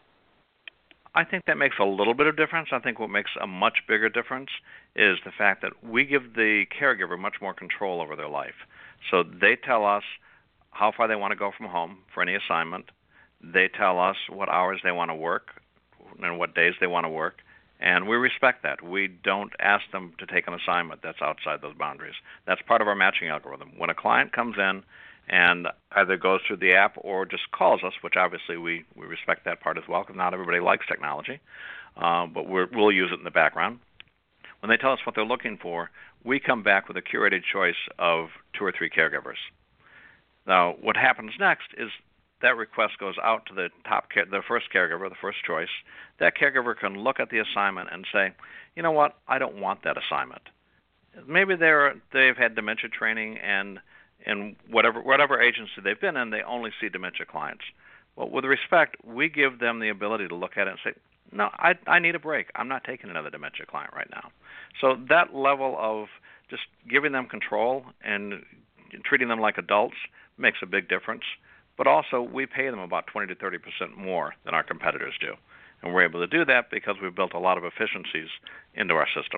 I think that makes a little bit of difference. I think what makes a much bigger difference is the fact that we give the caregiver much more control over their life. So they tell us how far they want to go from home for any assignment. They tell us what hours they want to work and what days they want to work, and we respect that. We don't ask them to take an assignment that's outside those boundaries. That's part of our matching algorithm. When a client comes in and either goes through the app or just calls us, which obviously we, we respect that part as well, because not everybody likes technology, uh, but we're, we'll use it in the background. When they tell us what they're looking for, we come back with a curated choice of two or three caregivers. Now, what happens next is that request goes out to the top, care, the first caregiver, the first choice. That caregiver can look at the assignment and say, you know what, I don't want that assignment. Maybe they're they've had dementia training, and in whatever whatever agency they've been in, they only see dementia clients. Well, with respect, we give them the ability to look at it and say, no, I I need a break. I'm not taking another dementia client right now. So that level of just giving them control and treating them like adults makes a big difference. But also, we pay them about twenty to thirty percent more than our competitors do. And we're able to do that because we've built a lot of efficiencies into our system.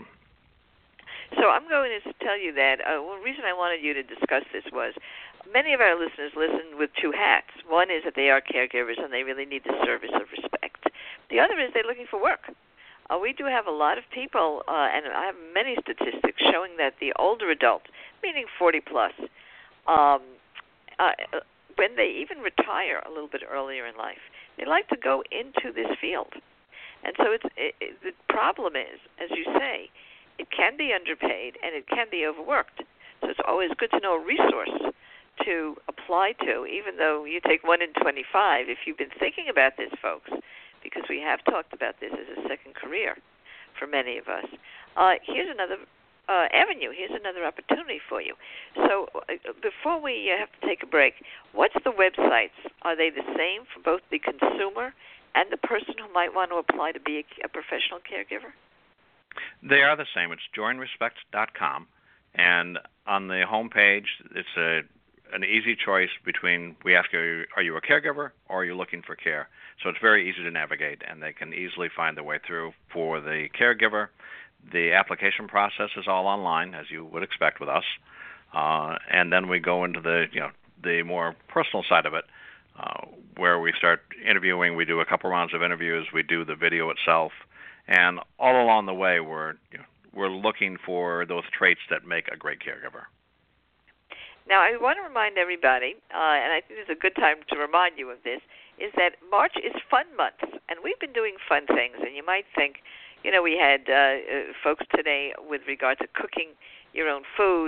So I'm going to tell you that uh, one reason I wanted you to discuss this was many of our listeners listen with two hats. One is that they are caregivers and they really need the service of respect. The other is they're looking for work. Uh, we do have a lot of people, uh, and I have many statistics showing that the older adults, meaning forty plus, um, uh, when they even retire a little bit earlier in life, they like to go into this field. And so it's it, it, the problem is, as you say, it can be underpaid and it can be overworked. So it's always good to know a resource to apply to, even though you take one in twenty-five. If you've been thinking about this, folks, because we have talked about this as a second career for many of us, uh, here's another Uh, avenue. Here's another opportunity for you. So uh, before we uh, have to take a break, what's the websites? Are they the same for both the consumer and the person who might want to apply to be a, a professional caregiver? They are the same. It's join respect dot com, and on the home page, it's a an easy choice between, we ask you, are you a caregiver or are you looking for care? So it's very easy to navigate, and they can easily find their way through. For the caregiver, the application process is all online, as you would expect with us, uh, and then we go into the you know the more personal side of it, uh, where we start interviewing. We do a couple rounds of interviews. We do the video itself, and all along the way, we're you know, we're looking for those traits that make a great caregiver. Now, I want to remind everybody, uh, and I think this is a good time to remind you of this, is that March is Fun Month, and we've been doing fun things, and you might think, you know, we had uh, uh, folks today with regard to cooking your own food.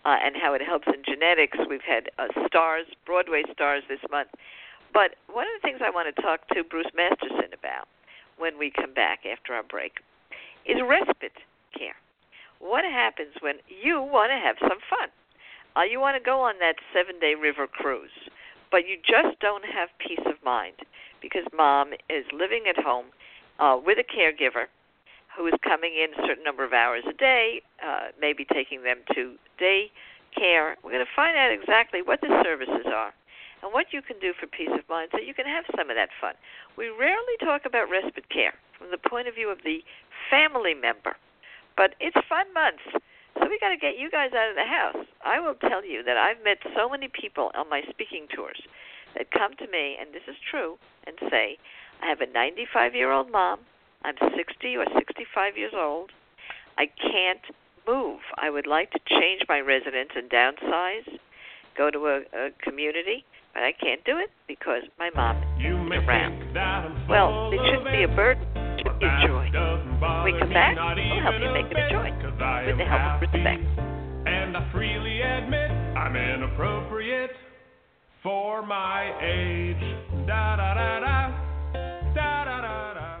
uh, and how it helps in genetics. We've had uh, stars, Broadway stars this month. But one of the things I want to talk to Bruce Masterson about when we come back after our break is respite care. What happens when you want to have some fun? Uh, you want to go on that seven-day river cruise, but you just don't have peace of mind because mom is living at home uh, with a caregiver who is coming in a certain number of hours a day, uh, maybe taking them to day care. We're going to find out exactly what the services are and what you can do for peace of mind so you can have some of that fun. We rarely talk about respite care from the point of view of the family member, but it's fun months, so we got to get you guys out of the house. I will tell you that I've met so many people on my speaking tours that come to me, and this is true, and say, I have a ninety-five-year-old mom, I'm sixty or sixty-five years old, I can't move. I would like to change my residence and downsize, go to a, a community, but I can't do it because my mom is around. Well, it shouldn't be a burden. It should be a joy. When we come back, we'll help you make it a joy with the help of respect. And I freely admit I'm inappropriate for my age. Da da da da. Da da da da.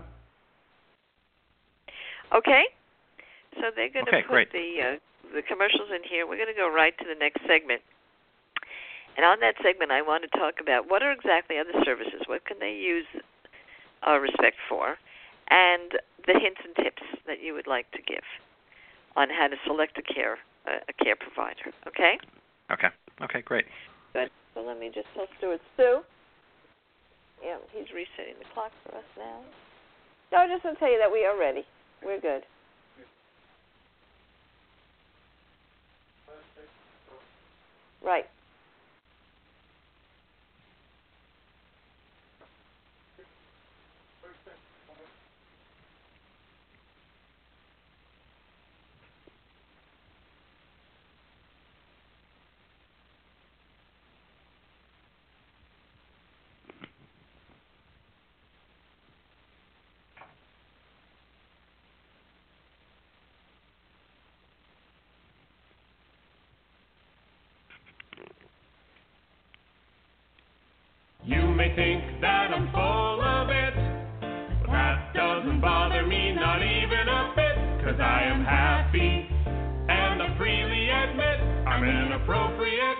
Okay? So they're going to okay, put great. the uh, the commercials in here. We're going to go right to the next segment. And on that segment, I want to talk about what are exactly other services, what can they use uh, respect for, and the hints and tips that you would like to give on how to select a care uh, a care provider. Okay? Okay. Okay, great. Good. So let me just tell Stuart. Stu? Yeah, he's resetting the clock for us now. No, I just want to tell you that we are ready. We're good. Right. You may think that I'm full of it, but that doesn't bother me, not even a bit, 'cause I am happy, and I freely admit I'm inappropriate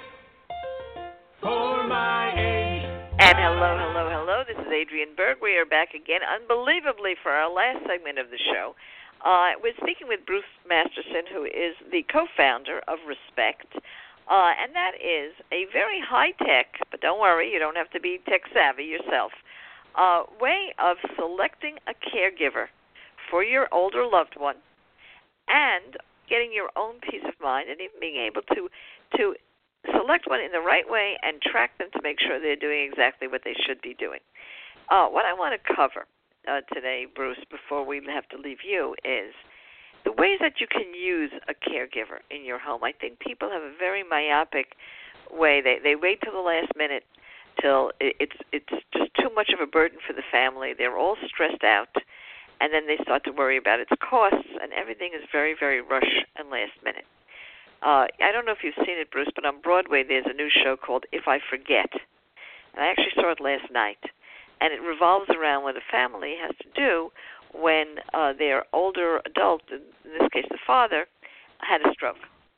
for my age. And hello, hello, hello. This is Adrienne Berg. We are back again, unbelievably, for our last segment of the show. Uh, we're speaking with Bruce Masterson, who is the co-founder of Respect. Uh, and that is a very high-tech, but don't worry, you don't have to be tech-savvy yourself, uh, way of selecting a caregiver for your older loved one and getting your own peace of mind and even being able to to select one in the right way and track them to make sure they're doing exactly what they should be doing. Uh, what I want to cover uh, today, Bruce, before we have to leave you, is the ways that you can use a caregiver in your home. I think people have a very myopic way. They they wait till the last minute, till it's it's just too much of a burden for the family. They're all stressed out, and then they start to worry about its costs, and everything is very, very rush and last minute. Uh, I don't know if you've seen it, Bruce, but on Broadway there's a new show called If I Forget, and I actually saw it last night, and it revolves around what a family has to do when uh, their older adult, in this case the father, had a stroke,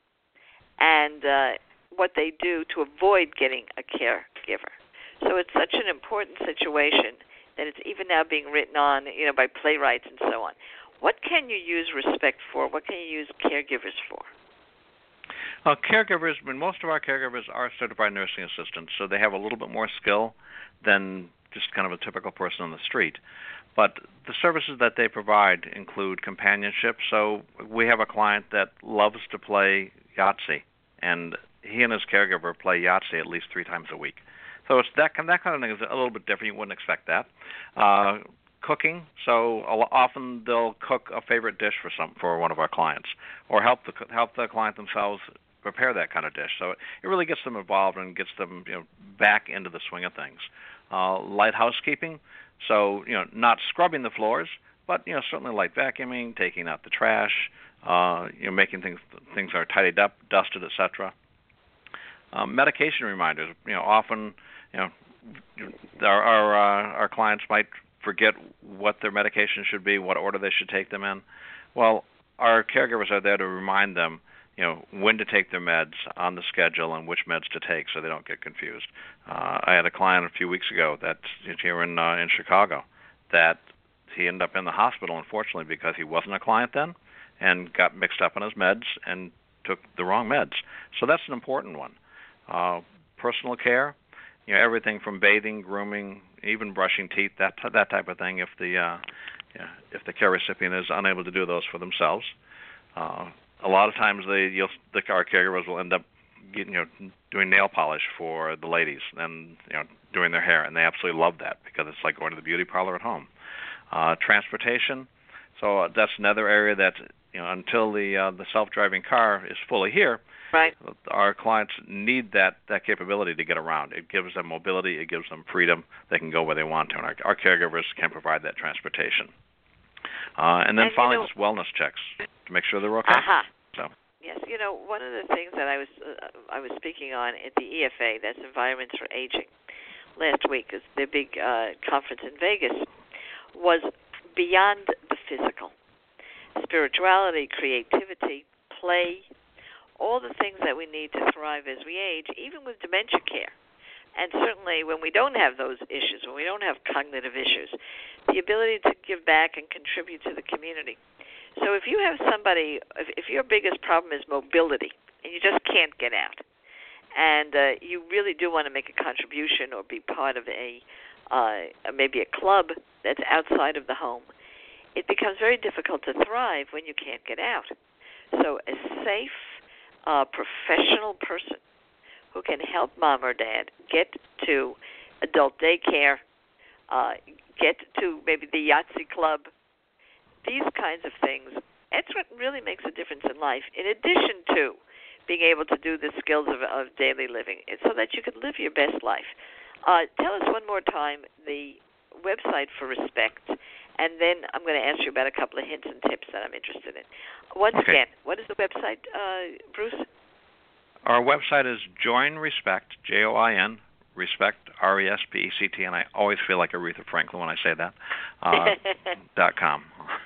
and uh, what they do to avoid getting a caregiver. So it's such an important situation that it's even now being written on, you know, by playwrights and so on. What can you use respect for? What can you use caregivers for? Uh, caregivers, I mean, most of our caregivers are certified nursing assistants, so they have a little bit more skill than just kind of a typical person on the street. But the services that they provide include companionship. So we have a client that loves to play Yahtzee, and he and his caregiver play Yahtzee at least three times a week. So it's that, that kind of thing is a little bit different. You wouldn't expect that. Uh, cooking, so often they'll cook a favorite dish for some for one of our clients, or help the help the client themselves prepare that kind of dish. So it, it really gets them involved and gets them, you know, back into the swing of things. Uh, light housekeeping. So, you know, not scrubbing the floors, but, you know, certainly light vacuuming, taking out the trash, uh, you know, making things things are tidied up, dusted, et cetera. Um, medication reminders. You know, often, you know, our our, uh, our clients might forget what their medication should be, what order they should take them in. Well, our caregivers are there to remind them, you know, when to take their meds on the schedule and which meds to take, so they don't get confused. Uh, I had a client a few weeks ago that's here in uh, in Chicago that he ended up in the hospital, unfortunately, because he wasn't a client then and got mixed up on his meds and took the wrong meds. So that's an important one. Uh, personal care, you know, everything from bathing, grooming, even brushing teeth, that that type of thing. If the uh, yeah, if the care recipient is unable to do those for themselves, uh, a lot of times they you'll, the our caregivers will end up getting, you know, doing nail polish for the ladies and, you know, doing their hair, and they absolutely love that because it's like going to the beauty parlor at home. Uh, transportation, so uh, that's another area that, you know, until the uh, the self-driving car is fully here. Right. Our clients need that, that capability to get around. It gives them mobility. It gives them freedom. They can go where they want to, and our, our caregivers can provide that transportation. Uh, and then and, finally, you know, just wellness checks to make sure they're okay. Aha. So. Yes, you know, one of the things that I was uh, I was speaking on at the E F A, that's Environments for Aging, last week, is the big uh, conference in Vegas, was beyond the physical. Spirituality, creativity, play, all the things that we need to thrive as we age, even with dementia care. And certainly when we don't have those issues, when we don't have cognitive issues, the ability to give back and contribute to the community. So if you have somebody, if, if your biggest problem is mobility, and you just can't get out, and uh, you really do want to make a contribution or be part of a uh, maybe a club that's outside of the home, it becomes very difficult to thrive when you can't get out. So a safe, uh, professional person who can help mom or dad get to adult daycare, uh, get to maybe the Yahtzee club, these kinds of things, that's what really makes a difference in life, in addition to being able to do the skills of, of daily living, so that you can live your best life. Uh, tell us one more time the website for Respect, and then I'm going to ask you about a couple of hints and tips that I'm interested in. Once okay. again, what is the website, uh, Bruce? Our website is Join Respect, J O I N, Respect, R E S P E C T, and I always feel like Aretha Franklin when I say that, uh, dot com.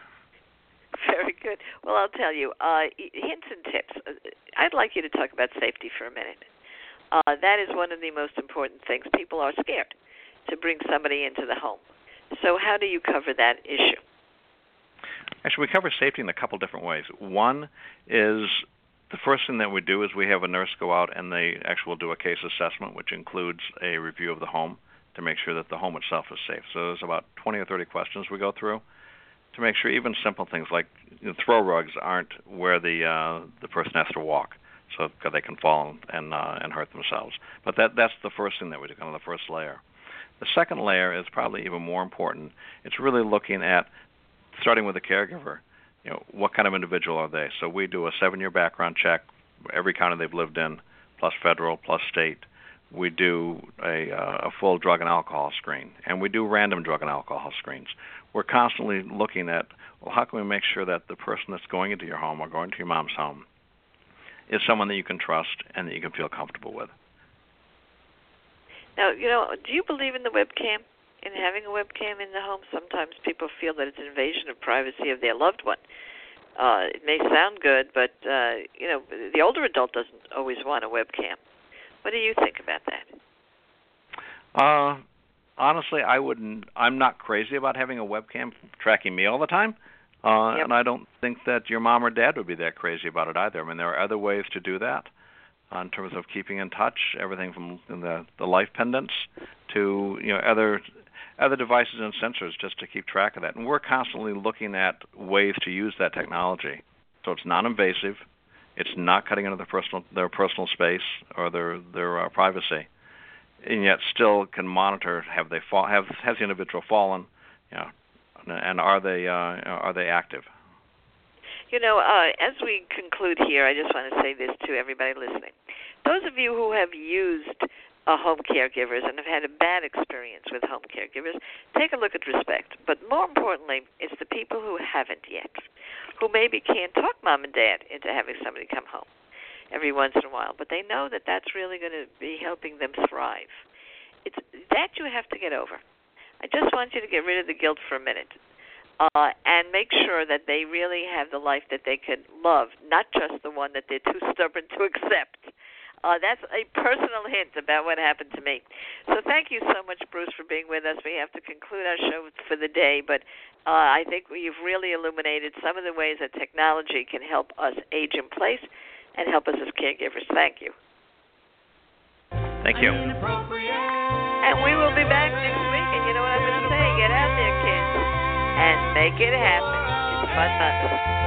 Very good. Well, I'll tell you, uh, hints and tips. I'd like you to talk about safety for a minute. Uh, that is one of the most important things. People are scared to bring somebody into the home. So how do you cover that issue? Actually, we cover safety in a couple different ways. One is the first thing that we do is we have a nurse go out and they actually will do a case assessment, which includes a review of the home to make sure that the home itself is safe. So there's about twenty or thirty questions we go through to make sure even simple things like, you know, throw rugs aren't where the uh, the person has to walk, so because they can fall and uh, and hurt themselves. But that that's the first thing that we do, kind of the first layer. The second layer is probably even more important. It's really looking at, starting with the caregiver, you know, what kind of individual are they? So we do a seven-year background check, every county they've lived in, plus federal, plus state. We do a, uh, a full drug and alcohol screen, and we do random drug and alcohol screens. We're constantly looking at, well, how can we make sure that the person that's going into your home or going to your mom's home is someone that you can trust and that you can feel comfortable with. Now, you know, do you believe in the webcam, in having a webcam in the home? Sometimes people feel that it's an invasion of privacy of their loved one. Uh, it may sound good, but, uh, you know, the older adult doesn't always want a webcam. What do you think about that? Uh, honestly, I wouldn't. I'm not crazy about having a webcam tracking me all the time, uh, yep. and I don't think that your mom or dad would be that crazy about it either. I mean, there are other ways to do that uh, in terms of keeping in touch. Everything from the the life pendants to, you know, other other devices and sensors just to keep track of that. And we're constantly looking at ways to use that technology, so it's non-invasive. It's not cutting into their personal their personal space or their their uh, privacy, and yet still can monitor have they fall have has the individual fallen, you know, and are they uh, are they active? You know, uh, as we conclude here, I just want to say this to everybody listening: those of you who have used uh, home caregivers and have had a bad experience with home caregivers, take a look at Respect. But more importantly, it's the people who haven't yet, who maybe can't talk mom and dad into having somebody come home every once in a while, but they know that that's really going to be helping them thrive. It's that you have to get over. I just want you to get rid of the guilt for a minute uh, and make sure that they really have the life that they can love, not just the one that they're too stubborn to accept. Uh, that's a personal hint about what happened to me. So thank you so much, Bruce, for being with us. We have to conclude our show for the day, but uh, I think you've really illuminated some of the ways that technology can help us age in place and help us as caregivers. Thank you. Thank you. And we will be back next week, and you know what I'm going to say? Get out there, kids, and make it happen. It's Fun Monday.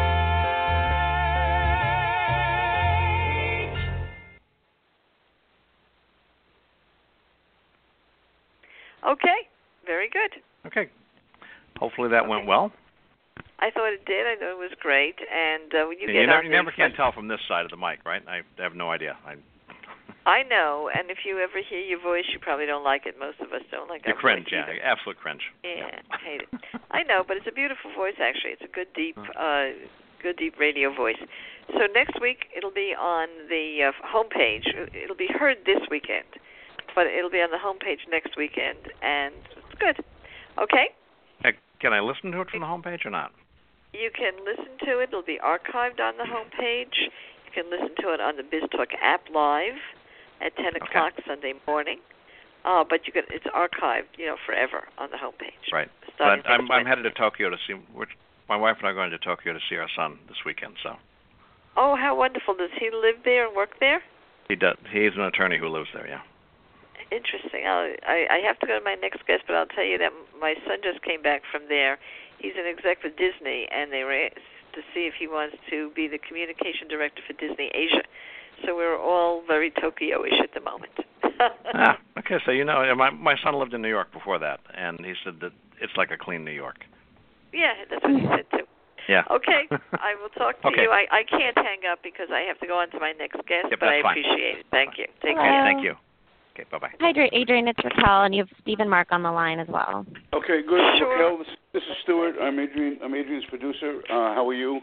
Okay, very good. Okay. Hopefully that okay. went well. I thought it did. I thought it was great. And uh, when you yeah, get you never, out you never can tell from this side of the mic, right? I have no idea. I I know. And if you ever hear your voice, you probably don't like it. Most of us don't like you our cringe, voice. yeah. Either. Absolute cringe. Yeah, yeah. I hate it. I know, but it's a beautiful voice, actually. It's a good, deep, uh, good, deep radio voice. So next week, it'll be on the uh, homepage. It'll be heard this weekend, but it'll be on the homepage next weekend, and it's good. Okay? Hey, can I listen to it from the homepage or not? You can listen to it. It'll be archived on the homepage. You can listen to it on the BizTalk app live at ten o'clock okay. Sunday morning. Uh, but you can, it's archived, you know, forever on the homepage. Right. But I'm, I'm headed to Tokyo to see, which, my wife and I are going to Tokyo to see our son this weekend, so. Oh, how wonderful. Does he live there and work there? He does. He's an attorney who lives there, yeah. Interesting. I'll, I I have to go to my next guest, but I'll tell you that my son just came back from there. He's an exec for Disney, and they were asked to see if he wants to be the communication director for Disney Asia. So we're all very Tokyo-ish at the moment. ah, okay. So you know, my my son lived in New York before that, and he said that it's like a clean New York. Yeah, that's what he said too. Yeah. Okay, I will talk to okay. you. I, I can't hang up because I have to go on to my next guest, yep, but I fine. appreciate it. Thank you. Take Hello. care. Thank you. Okay, bye-bye. Hi, Adrian. It's Raquel, and you have Steve and Mark on the line as well. Okay, good. Sure. Raquel, this, this is Stuart. I'm Adrian. I'm Adrian's producer. Uh, how are you?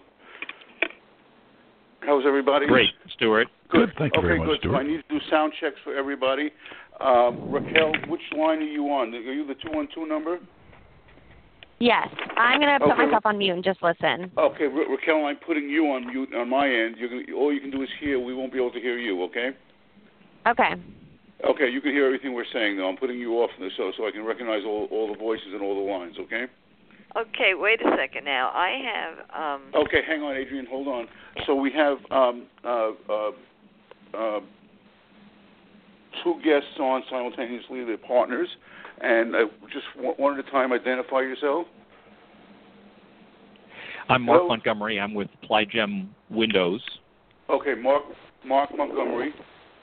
How's everybody? Great, Stuart. Good. Good. Thank you okay, very much, good. Stuart. So I need to do sound checks for everybody. Um, Raquel, which line are you on? Are you the two one two number? Yes. I'm going to put Okay. myself on mute and just listen. Okay, Ra- Raquel, I'm putting you on mute on my end. You're gonna, all you can do is hear. We won't be able to hear you, okay? Okay. Okay, you can hear everything we're saying, though. I'm putting you off so so I can recognize all all the voices and all the lines, okay? Okay, wait a second now. I have... Um, Okay, hang on, Adrian. Hold on. So we have um, uh, uh, uh, two guests on simultaneously. They're partners. And uh, just one, one at a time, identify yourself. I'm Mark Hello? Montgomery. I'm with Plygem Windows. Okay, Mark Mark Montgomery.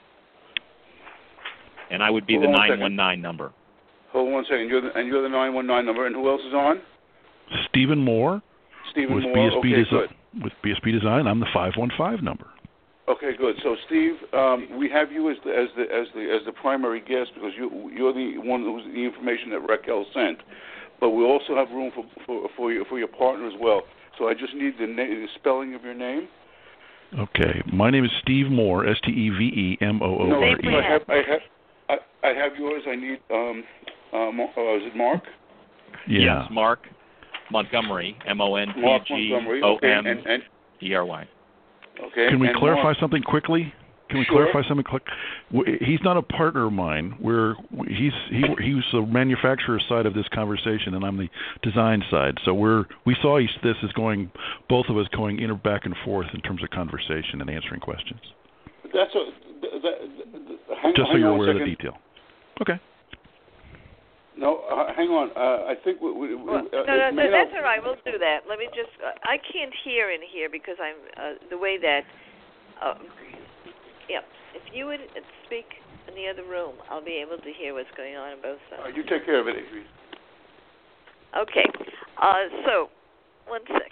And I would be Hold the on one nine second. one nine number. Hold on one second. You're the, and you're the nine one nine number. And who else is on? Stephen Moore Stephen with Moore. B S B okay, Desi- good. with B S B Design. I'm the five one five number. Okay, good. So, Steve, um, we have you as the as the as the as the primary guest because you you're the one who's the information that Raquel sent, but we also have room for for for your for your partner as well. So I just need the, na- the spelling of your name. Okay, my name is Steve Moore. S T E V E M O O No, R Same E. for I have I have I, I have yours. I need um um uh, is it Mark? Yeah. Yes, Mark Montgomery. M O N T Mark G Montgomery. O Okay, M and, and E R Y. okay. Can we and clarify Mark, something quickly? Can we Sure. clarify something quick? W- He's not a partner of mine. We're he's he he's the manufacturer side of this conversation, and I'm the design side. So we're we saw each, this as going both of us going inter back and forth in terms of conversation and answering questions. That's a that, that, hang, Just so hang you're on a aware of the second. detail. Okay. No, uh, hang on. Uh, I think we, we, well, uh, no, no, you no, know, that's all right. We'll do that. Let me just... Uh, I can't hear in here because I'm... Uh, the way that... Uh, yeah. If you would speak in the other room, I'll be able to hear what's going on on both sides. Uh, you take care of it, Adrian. Okay. Uh, so, one sec.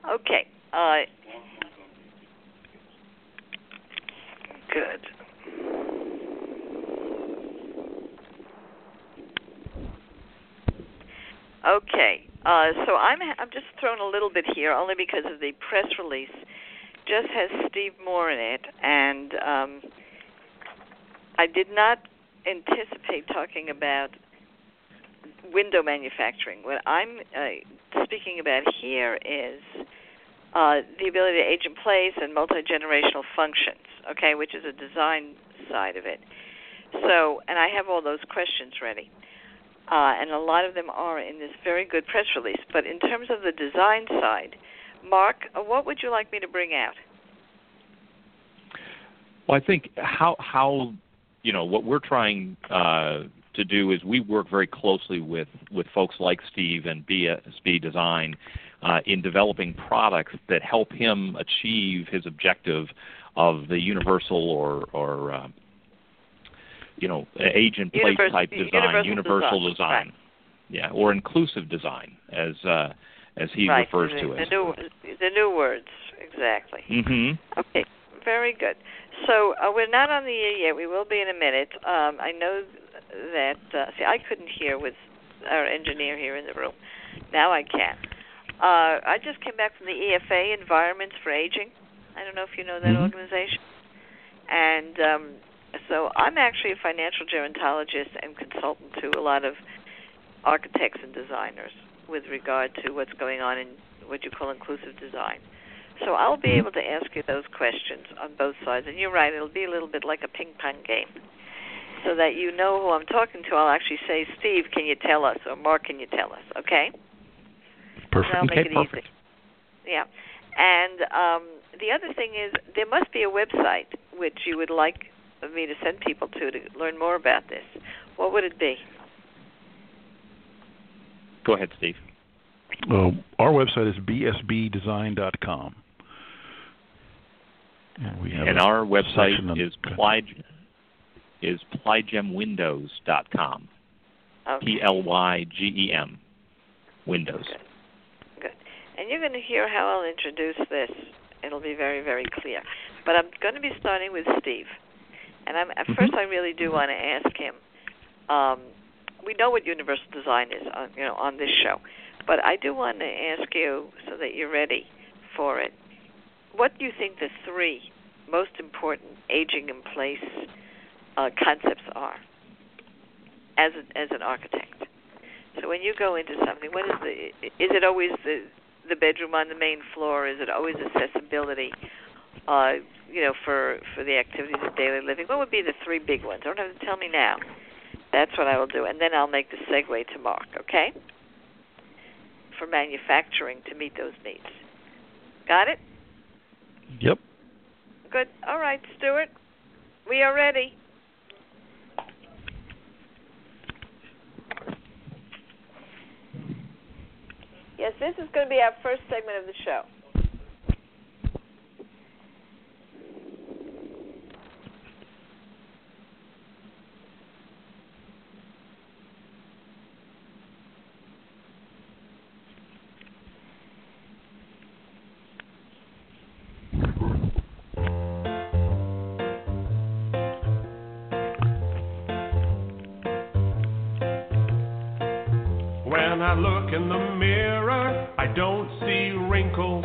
Okay. Uh, good. Okay. Uh, so I'm I'm just throwing a little bit here, only because of the press release. Just has Steve Moore in it, and um, I did not anticipate talking about window manufacturing. What I'm uh, speaking about here is uh, the ability to age in place and multi-generational functions, okay, which is a design side of it. So, and I have all those questions ready. Uh, and a lot of them are in this very good press release. But in terms of the design side, Mark, uh, what would you like me to bring out? Well, I think how, how you know, what we're trying uh, to do is we work very closely with, with folks like Steve and B S B Design uh, in developing products that help him achieve his objective of the universal or, or uh, you know, age-in-place Univers- type design, universal, universal design, design. Right. Yeah, or inclusive design, as uh, as he right. refers the, to the it. New, the new words, exactly. Mm-hmm. Okay, very good. So uh, we're not on the air yet. We will be in a minute. Um, I know that, uh, see, I couldn't hear with our engineer here in the room. Now I can. Uh, I just came back from the E F A, Environments for Aging. I don't know if you know that mm-hmm. organization. And um, so I'm actually a financial gerontologist and consultant to a lot of architects and designers with regard to what's going on in what you call inclusive design. So I'll be able to ask you those questions on both sides. And you're right, it'll be a little bit like a ping-pong game. So that you know who I'm talking to, I'll actually say, Steve, can you tell us? Or Mark, can you tell us? Okay? Perfect. That'll make okay, it perfect. easy. Yeah. And um, the other thing is there must be a website which you would like me to send people to to learn more about this. What would it be? Go ahead, Steve. Uh, our website is b s b design dot com. And, we have and our website on, is ply, is ply gem windows dot com. Okay. P L Y G E M, Windows. Good. Good. And you're going to hear how I'll introduce this. It'll be very, very clear. But I'm going to be starting with Steve. And I'm, at mm-hmm. first, I really do want to ask him. Um, we know what universal design is, on, you know, on this show, but I do want to ask you, so that you're ready for it. What do you think the three most important aging in place uh, concepts are as a, as an architect? So when you go into something, what is the? Is it always the the bedroom on the main floor? Is it always accessibility? Uh, you know, for, for the activities of daily living, what would be the three big ones? Don't have to tell me now. That's what I will do, and then I'll make the segue to Mark, okay? For manufacturing to meet those needs. Got it? Yep. Good. All right, Stuart. We are ready. Yes, this is going to be our first segment of the show. When I look in the mirror, I don't see wrinkles.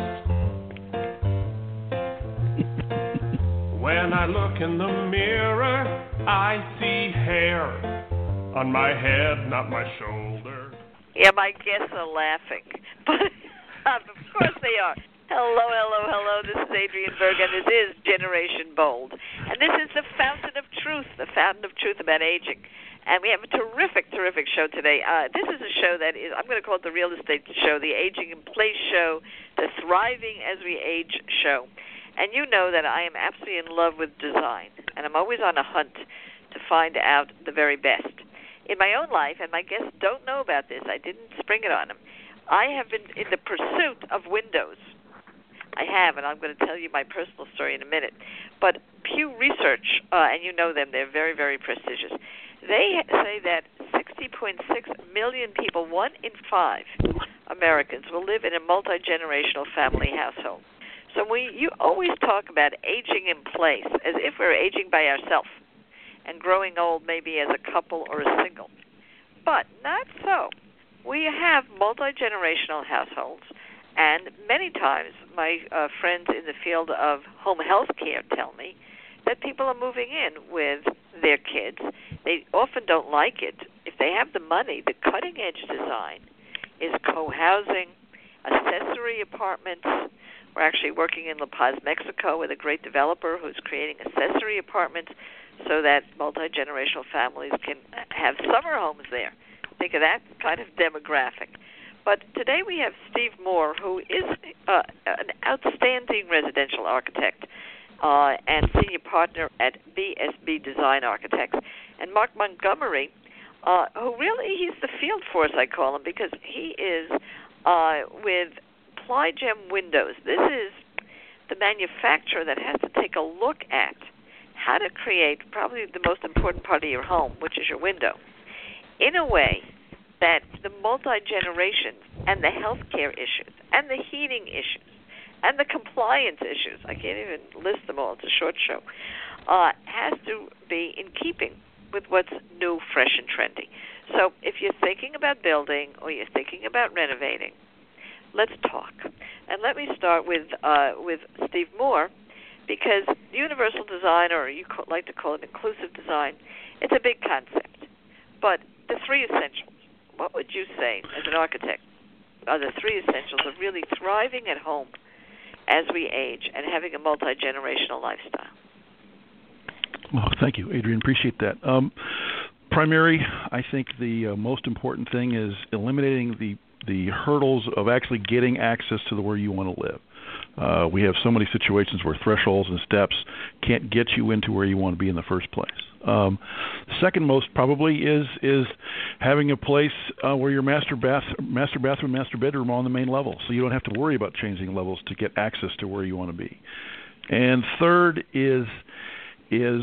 When I look in the mirror, I see hair on my head, not my shoulder. Yeah, my guests are laughing, but of course they are. Hello, hello, hello. This is Adrienne Berg, and this is Generation Bold. And this is the Fountain of Truth, the Fountain of Truth about aging. And we have a terrific, terrific show today. Uh, this is a show that is, I'm going to call it the real estate show, the aging in place show, the thriving as we age show. And you know that I am absolutely in love with design, and I'm always on a hunt to find out the very best. In my own life, and my guests don't know about this, I didn't spring it on them, I have been in the pursuit of windows. I have, and I'm going to tell you my personal story in a minute. But Pew Research, uh, and you know them, they're very, very prestigious. They say that sixty fifty point six million people, one in five Americans, will live in a multi-generational family household. So we, you always talk about aging in place as if we're aging by ourselves and growing old maybe as a couple or a single. But not so. We have multi-generational households, and many times my uh, friends in the field of home health care tell me that people are moving in with their kids. They often don't like it. If they have the money, the cutting-edge design is co-housing, accessory apartments. We're actually working in La Paz, Mexico, with a great developer who's creating accessory apartments so that multi-generational families can have summer homes there. Think of that kind of demographic. But today we have Steve Moore, who is uh, an outstanding residential architect uh, and senior partner at B S B Design Architects, and Mark Montgomery, uh, who really, he's the field force, I call him, because he is uh, with Plygem Windows. This is the manufacturer that has to take a look at how to create probably the most important part of your home, which is your window, in a way that the multi-generations and the healthcare issues and the heating issues and the compliance issues, I can't even list them all, it's a short show, uh, has to be in keeping with what's new, fresh, and trendy. So if you're thinking about building or you're thinking about renovating, let's talk. And let me start with uh, with Steve Moore, because universal design, or you like to call it inclusive design, it's a big concept. But the three essentials, what would you say as an architect are the three essentials of really thriving at home as we age and having a multi-generational lifestyle? Well, thank you, Adrian. Appreciate that. Um, primary, I think the uh, most important thing is eliminating the the hurdles of actually getting access to the where you want to live. Uh, we have so many situations where thresholds and steps can't get you into where you want to be in the first place. Um, second most probably is is having a place uh, where your master bath, master bathroom, master bedroom are on the main level, so you don't have to worry about changing levels to get access to where you want to be. And third is is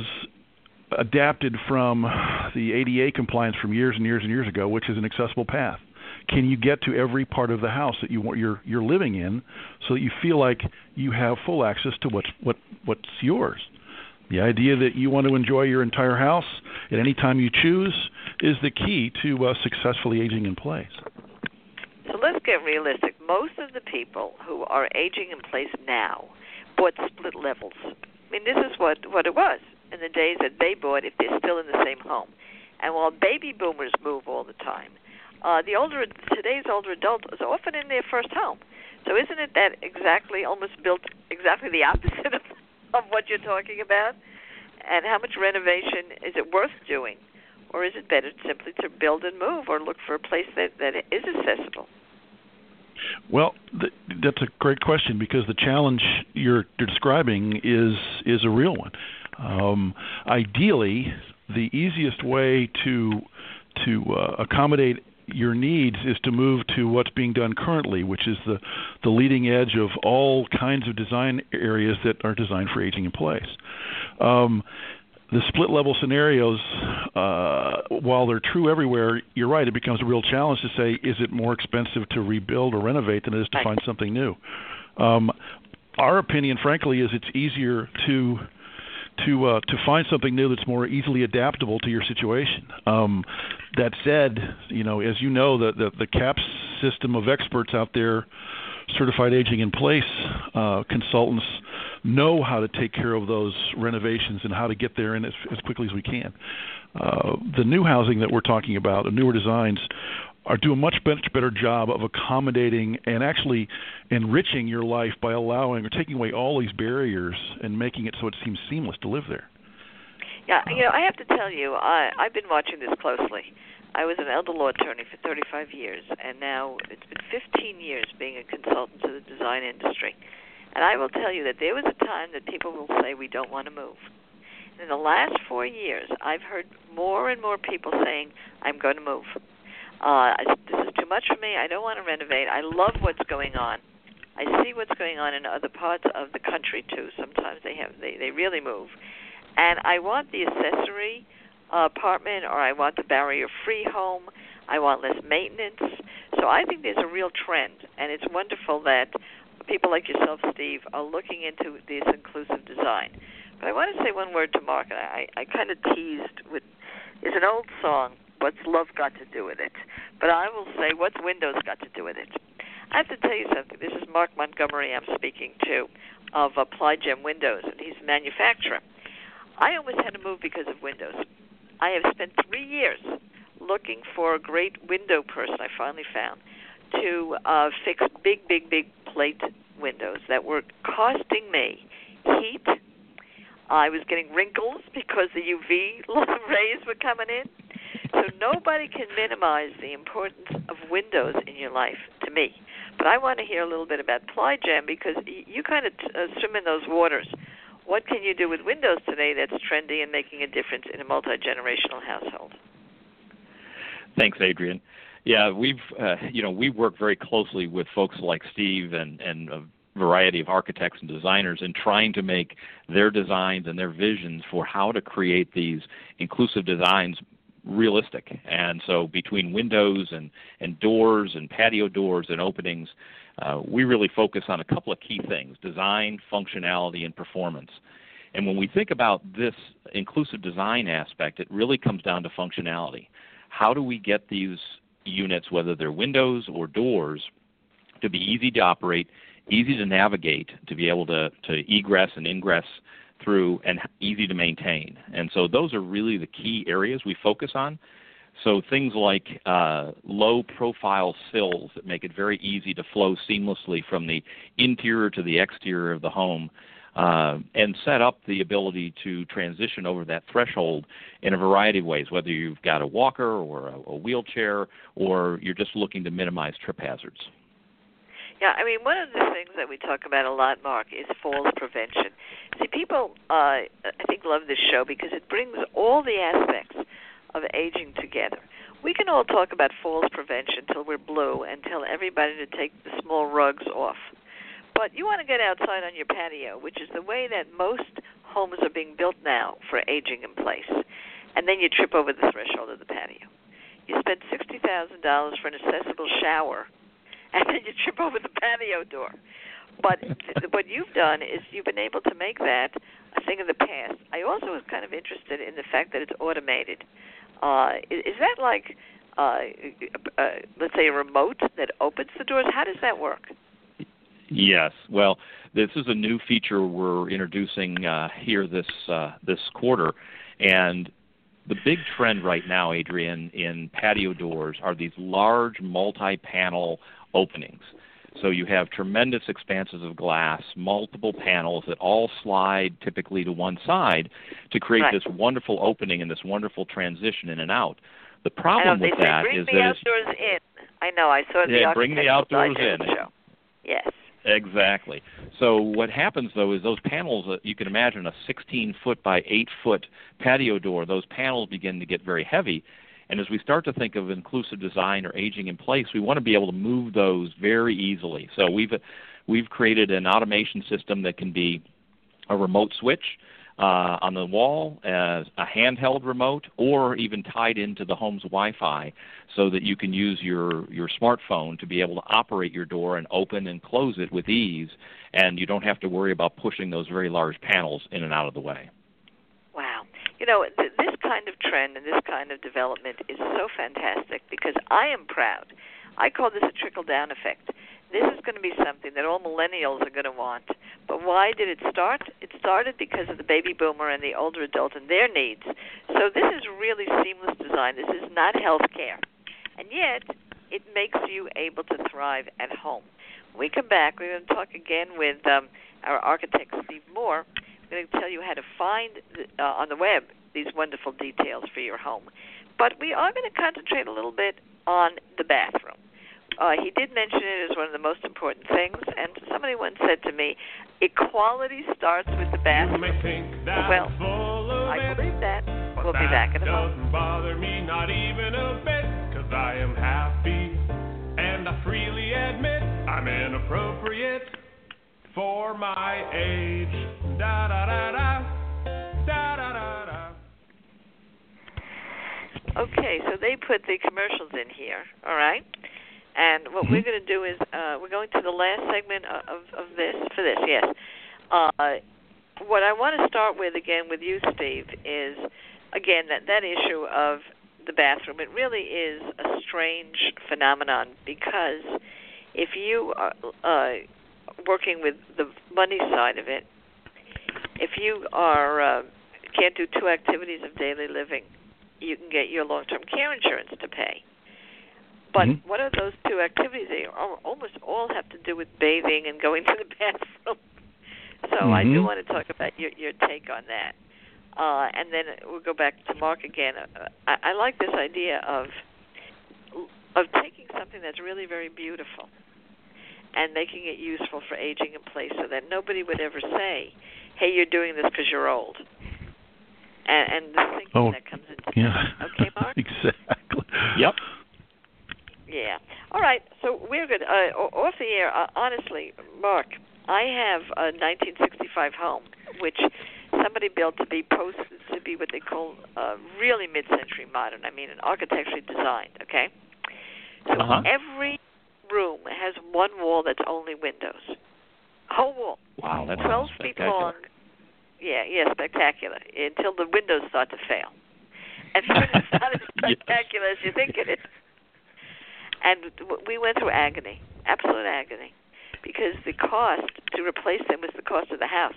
adapted from the A D A compliance from years and years and years ago, which is an accessible path. Can you get to every part of the house that you want you're you're living in, so that you feel like you have full access to what's what what's yours? The idea that you want to enjoy your entire house at any time you choose is the key to uh, successfully aging in place. So let's get realistic. Most of the people who are aging in place now bought split levels. I mean, this is what, what it was in the days that they bought if they're still in the same home. And while baby boomers move all the time, uh, the older today's older adults is often in their first home. So isn't it that exactly almost built exactly the opposite of of what you're talking about? And how much renovation is it worth doing? Or is it better simply to build and move or look for a place that, that is accessible? Well, th- that's a great question, because the challenge you're, you're describing is is a real one. Um, ideally, the easiest way to to uh, accommodate your needs is to move to what's being done currently, which is the, the leading edge of all kinds of design areas that are designed for aging in place. Um, the split-level scenarios, uh, while they're true everywhere, you're right, it becomes a real challenge to say, is it more expensive to rebuild or renovate than it is to find something new? Um, our opinion, frankly, is it's easier to to uh, to find something new that's more easily adaptable to your situation. Um, that said, you know, as you know, the, the, the CAPS system of experts out there, certified aging in place uh, consultants, know how to take care of those renovations and how to get there in as, as quickly as we can. Uh, the new housing that we're talking about, the newer designs, are do a much better job of accommodating and actually enriching your life by allowing or taking away all these barriers and making it so it seems seamless to live there. Yeah, you know, I have to tell you, I, I've been watching this closely. I was an elder law attorney for thirty-five years, and now it's been fifteen years being a consultant to the design industry. And I will tell you that there was a time that people will say we don't want to move. And in the last four years, I've heard more and more people saying, I'm going to move. Uh, this is too much for me. I don't want to renovate. I love what's going on. I see what's going on in other parts of the country too. Sometimes they have they, they really move, and I want the accessory uh, apartment, or I want the barrier-free home. I want less maintenance. So I think there's a real trend, and it's wonderful that people like yourself, Steve, are looking into this inclusive design. But I want to say one word to Mark, and I, I kind of teased with, it's an old song, what's love got to do with it? But I will say, what's windows got to do with it? I have to tell you something. This is Mark Montgomery I'm speaking to of Applied Gem Windows, and he's a manufacturer. I almost had to move because of windows. I have spent three years looking for a great window person I finally found to uh, fix big, big, big plate windows that were costing me heat. I was getting wrinkles because the U V rays were coming in. So nobody can minimize the importance of windows in your life, to me. But I want to hear a little bit about Ply-Gem because you kind of uh, swim in those waters. What can you do with windows today that's trendy and making a difference in a multi-generational household? Thanks, Adrian. Yeah, we've uh, you know we work very closely with folks like Steve and and a variety of architects and designers in trying to make their designs and their visions for how to create these inclusive designs realistic. And so between windows and, and doors and patio doors and openings, uh, we really focus on a couple of key things: design, functionality, and performance. And when we think about this inclusive design aspect, it really comes down to functionality. How do we get these units, whether they're windows or doors, to be easy to operate, easy to navigate, to be able to, to egress and ingress through, and easy to maintain? And so those are really the key areas we focus on. So things like uh, low-profile sills that make it very easy to flow seamlessly from the interior to the exterior of the home, uh, and set up the ability to transition over that threshold in a variety of ways, whether you've got a walker or a, a wheelchair or you're just looking to minimize trip hazards. Yeah, I mean, one of the things that we talk about a lot, Mark, is falls prevention. See, people, uh, I think, love this show because it brings all the aspects of aging together. We can all talk about falls prevention till we're blue and tell everybody to take the small rugs off. But you want to get outside on your patio, which is the way that most homes are being built now for aging in place. And then you trip over the threshold of the patio. You spend sixty thousand dollars for an accessible shower, and then you trip over the patio door. But th- what you've done is you've been able to make that a thing of the past. I also was kind of interested in the fact that it's automated. Uh, is, is that like, uh, uh, let's say, a remote that opens the doors? How does that work? Yes. Well, this is a new feature we're introducing uh, here this uh, this quarter, and the big trend right now, Adrian, in patio doors are these large multi-panel openings. So you have tremendous expanses of glass, multiple panels that all slide typically to one side to create right. this wonderful opening and this wonderful transition in and out. The problem know, with they say, that bring is the that outdoors in. I know. I saw the yeah, bring the outdoors in. Show. Yes. Exactly. So what happens, though, is those panels, uh, you can imagine a sixteen-foot by eight-foot patio door, those panels begin to get very heavy. And as we start to think of inclusive design or aging in place, we want to be able to move those very easily. So we've we've created an automation system that can be a remote switch uh, on the wall, as a handheld remote, or even tied into the home's Wi-Fi so that you can use your, your smartphone to be able to operate your door and open and close it with ease, and you don't have to worry about pushing those very large panels in and out of the way. Wow. You know, th- this kind of trend and this kind of development is so fantastic because I am proud. I call this a trickle-down effect. This is going to be something that all millennials are going to want. But why did it start? It started because of the baby boomer and the older adult and their needs. So this is really seamless design. This is not health care. And yet, it makes you able to thrive at home. When we come back, we're going to talk again with um, our architect, Steve Moore. We're going to tell you how to find uh, on the web these wonderful details for your home. But we are going to concentrate a little bit on the bathroom. Uh, he did mention it as one of the most important things, and somebody once said to me, equality starts with the bathroom. Well, I believe that. We'll be back in a moment. Doesn't bother me, not even a bit, because I am happy, and I freely admit I'm inappropriate for my age. Da da da da, da da da da. Okay, so they put the commercials in here, all right? And what mm-hmm. we're going to do is uh, we're going to the last segment of, of this, for this, yes. Uh, what I want to start with, again, with you, Steve, is, again, that, that issue of the bathroom. It really is a strange phenomenon because if you are uh, working with the money side of it, if you are uh, can't do two activities of daily living, you can get your long-term care insurance to pay. But mm-hmm. what are those two activities? They almost all have to do with bathing and going to the bathroom. So mm-hmm. I do want to talk about your, your take on that. Uh, and then we'll go back to Mark again. Uh, I, I like this idea of of taking something that's really very beautiful and making it useful for aging in place so that nobody would ever say, hey, you're doing this because you're old. And, and the thinking oh, that comes into yeah. that. Okay, Mark? Exactly. Yep. Yeah. All right, so we're good. Uh, off the air, uh, honestly, Mark, I have a nineteen sixty-five home, which somebody built to be posted to be what they call uh, really mid-century modern. I mean, an architecturally designed, okay? So uh-huh. every room has one wall that's only windows. Whole wall. Wow, that's twelve feet long. Yeah, yeah, spectacular, until the windows start to fail. And it's not as spectacular yes. as you think it is. And we went through agony, absolute agony, because the cost to replace them was the cost of the house.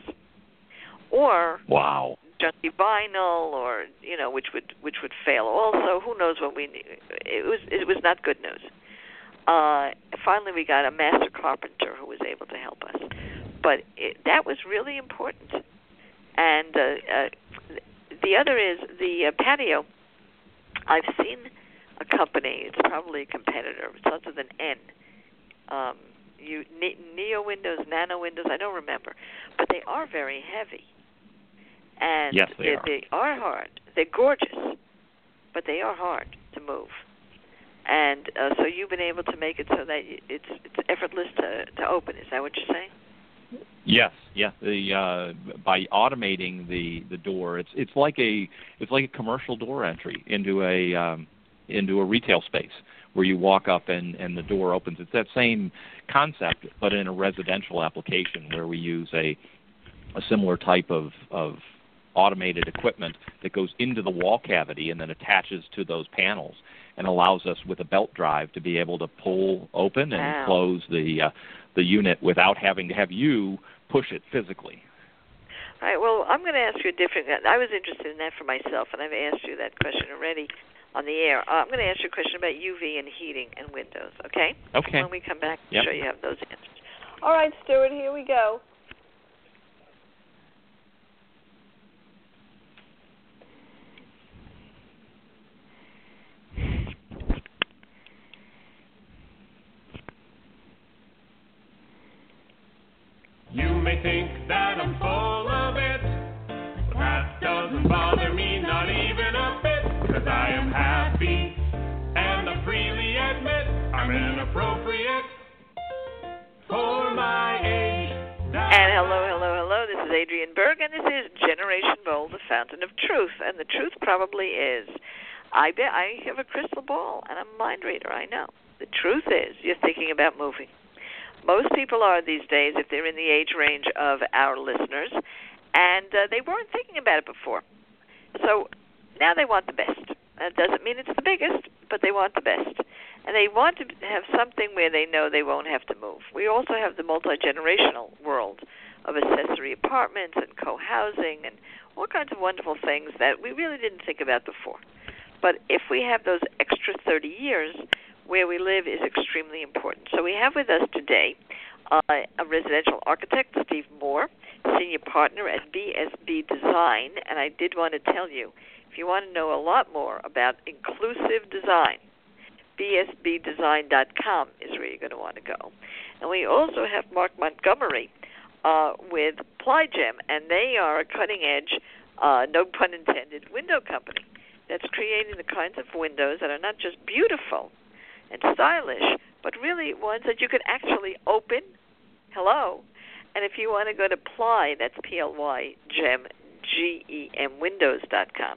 Or wow, junky vinyl, or you know, which would which would fail. Also, who knows what we need? It was it was not good news. Uh, finally, we got a master carpenter who was able to help us, but it, that was really important. And uh, uh, the other is the uh, patio. I've seen a company. It's probably a competitor. It starts with an N. Um, you ne- Neo Windows, Nano Windows. I don't remember, but they are very heavy. And yes, they, they, are. they are hard. They're gorgeous, but they are hard to move. And uh, so you've been able to make it so that it's it's effortless to, to open. Is that what you're saying? Yes, yeah. The uh, by automating the, the door, it's it's like a it's like a commercial door entry into a um, into a retail space where you walk up and, and the door opens. It's that same concept, but in a residential application where we use a a similar type of, of automated equipment that goes into the wall cavity and then attaches to those panels and allows us with a belt drive to be able to pull open and wow. close the uh, the unit without having to have you push it physically. All right, well, I'm going to ask you a different... I was interested in that for myself, and I've asked you that question already on the air. Uh, I'm going to ask you a question about U V and heating and windows, okay? Okay. When we come back, I'm yep. sure you have those answers. All right, Stuart, here we go. You may think that I'm full of it, but that doesn't bother me, not even a bit, because I am happy, and I freely admit I'm inappropriate for my age. And hello, hello, hello, this is Adrienne Berg, and this is Generation Bold, the fountain of truth, and the truth probably is, I bet I have a crystal ball, and I'm a mind reader, I know. The truth is, you're thinking about moving. Most people are these days, if they're in the age range of our listeners, and uh, they weren't thinking about it before. So now they want the best. That doesn't mean it's the biggest, but they want the best. And they want to have something where they know they won't have to move. We also have the multi-generational world of accessory apartments and co-housing and all kinds of wonderful things that we really didn't think about before. But if we have those extra thirty years, where we live is extremely important. So we have with us today uh, a residential architect, Steve Moore, senior partner at B S B Design. And I did want to tell you, if you want to know a lot more about inclusive design, B S B design dot com is where you're going to want to go. And we also have Mark Montgomery uh, with Plygem, and they are a cutting-edge, uh, no pun intended, window company that's creating the kinds of windows that are not just beautiful and stylish, but really ones that you can actually open. Hello. And if you want to go to Ply, that's P L Y, Gem, G E M, windows dot com,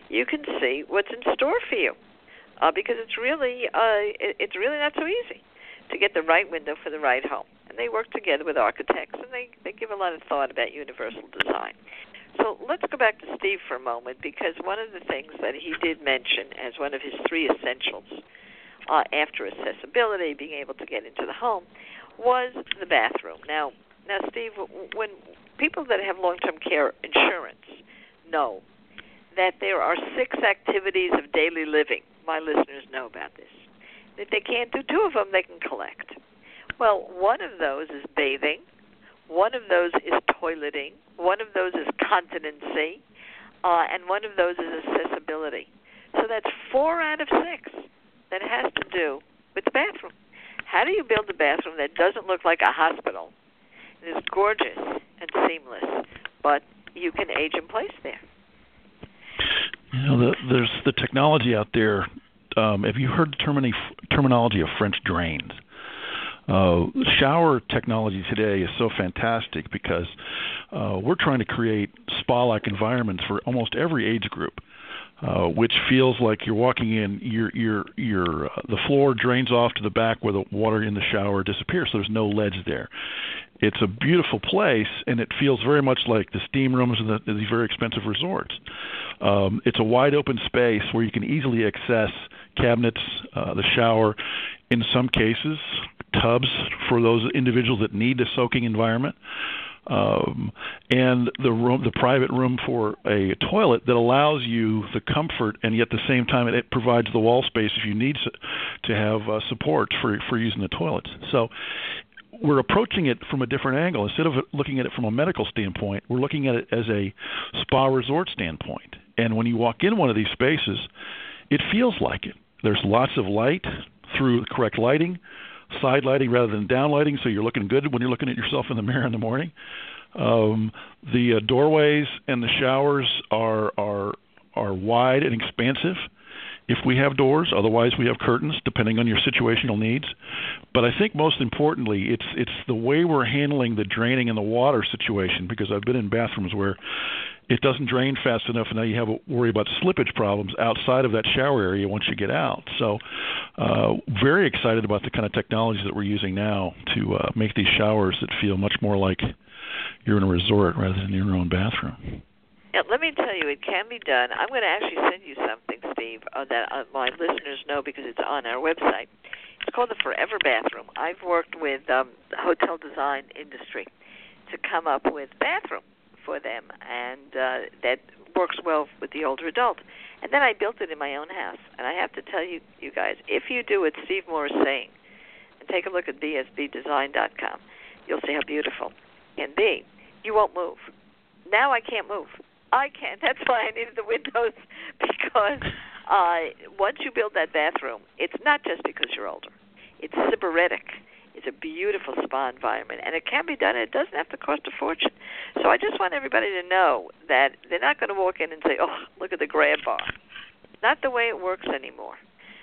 you can see what's in store for you, uh, because it's really uh, it, it's really not so easy to get the right window for the right home. And they work together with architects, and they, they give a lot of thought about universal design. So let's go back to Steve for a moment, because one of the things that he did mention as one of his three essentials uh, after accessibility, being able to get into the home, was the bathroom. Now, now, Steve, when people that have long-term care insurance know that there are six activities of daily living, my listeners know about this. If they can't do two of them, they can collect. Well, one of those is bathing. One of those is toileting. One of those is continency. Uh, and one of those is accessibility. So that's four out of six that has to do with the bathroom. How do you build a bathroom that doesn't look like a hospital? It is gorgeous and seamless, but you can age in place there. You know, the, there's the technology out there. Um, have you heard the termini- terminology of French drains? Uh, shower technology today is so fantastic because uh, we're trying to create spa-like environments for almost every age group, uh, which feels like you're walking in, your your your uh, the floor drains off to the back where the water in the shower disappears, so there's no ledge there. It's a beautiful place, and it feels very much like the steam rooms in the, these very expensive resorts. Um, it's a wide-open space where you can easily access cabinets, uh, the shower, in some cases, tubs for those individuals that need a soaking environment, um, and the room, the private room for a toilet that allows you the comfort, and yet at the same time it, it provides the wall space if you need to have uh, support for for using the toilets. So we're approaching it from a different angle. Instead of looking at it from a medical standpoint, we're looking at it as a spa resort standpoint. And when you walk in one of these spaces, it feels like it. There's lots of light through the correct lighting, side lighting rather than down lighting, so you're looking good when you're looking at yourself in the mirror in the morning. Um, the uh, doorways and the showers are are are wide and expansive if we have doors. Otherwise, we have curtains, depending on your situational needs. But I think most importantly, it's it's the way we're handling the draining and the water situation, because I've been in bathrooms where it doesn't drain fast enough, and now you have a worry about slippage problems outside of that shower area once you get out. So uh, very excited about the kind of technologies that we're using now to uh, make these showers that feel much more like you're in a resort rather than in your own bathroom. Now, let me tell you, it can be done. I'm going to actually send you something, Steve, uh, that uh, my listeners know because it's on our website. It's called the Forever Bathroom. I've worked with um, the hotel design industry to come up with bathroom for them, and uh, that works well with the older adult. And then I built it in my own house. And I have to tell you, you guys, if you do what Steve Moore is saying, and take a look at b s b design dot com, you'll see how beautiful it can be. You won't move. Now I can't move. I can't. That's why I needed the windows, because uh, once you build that bathroom, it's not just because you're older. It's sybaritic. It's a beautiful spa environment, and it can be done, and it doesn't have to cost a fortune. So I just want everybody to know that they're not going to walk in and say, oh, look at the grab bar. Not the way it works anymore.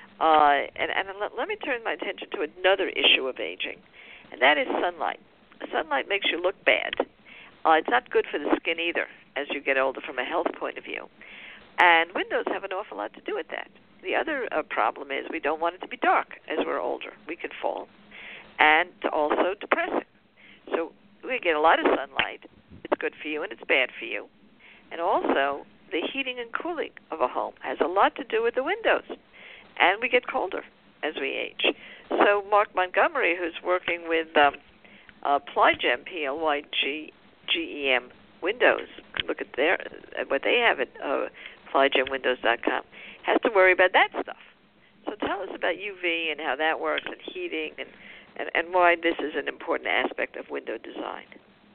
Uh, and and let, let me turn my attention to another issue of aging, and that is sunlight. Sunlight makes you look bad. Uh, it's not good for the skin either as you get older from a health point of view. And windows have an awful lot to do with that. The other uh, problem is we don't want it to be dark as we're older. We could fall. And also depressing. So we get a lot of sunlight. It's good for you and it's bad for you. And also the heating and cooling of a home has a lot to do with the windows. And we get colder as we age. So Mark Montgomery, who's working with um, uh, Plygem, P L Y G G E M windows, look at their at what they have at uh, plygem windows dot com, has to worry about that stuff. So tell us about U V and how that works, and heating, and And, and why this is an important aspect of window design.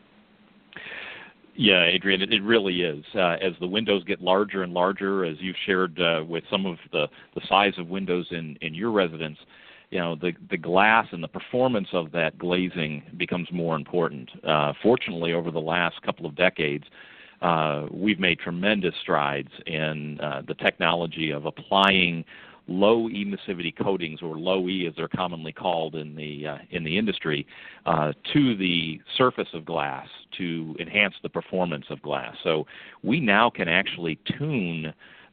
Yeah, Adrian, it, it really is. Uh, as the windows get larger and larger, as you've shared uh, with some of the, the size of windows in, in your residence, you know, the, the glass and the performance of that glazing becomes more important. Uh, fortunately, over the last couple of decades, uh, we've made tremendous strides in uh, the technology of applying low emissivity coatings, or low E as they're commonly called in the uh, in the industry, uh, to the surface of glass to enhance the performance of glass. So we now can actually tune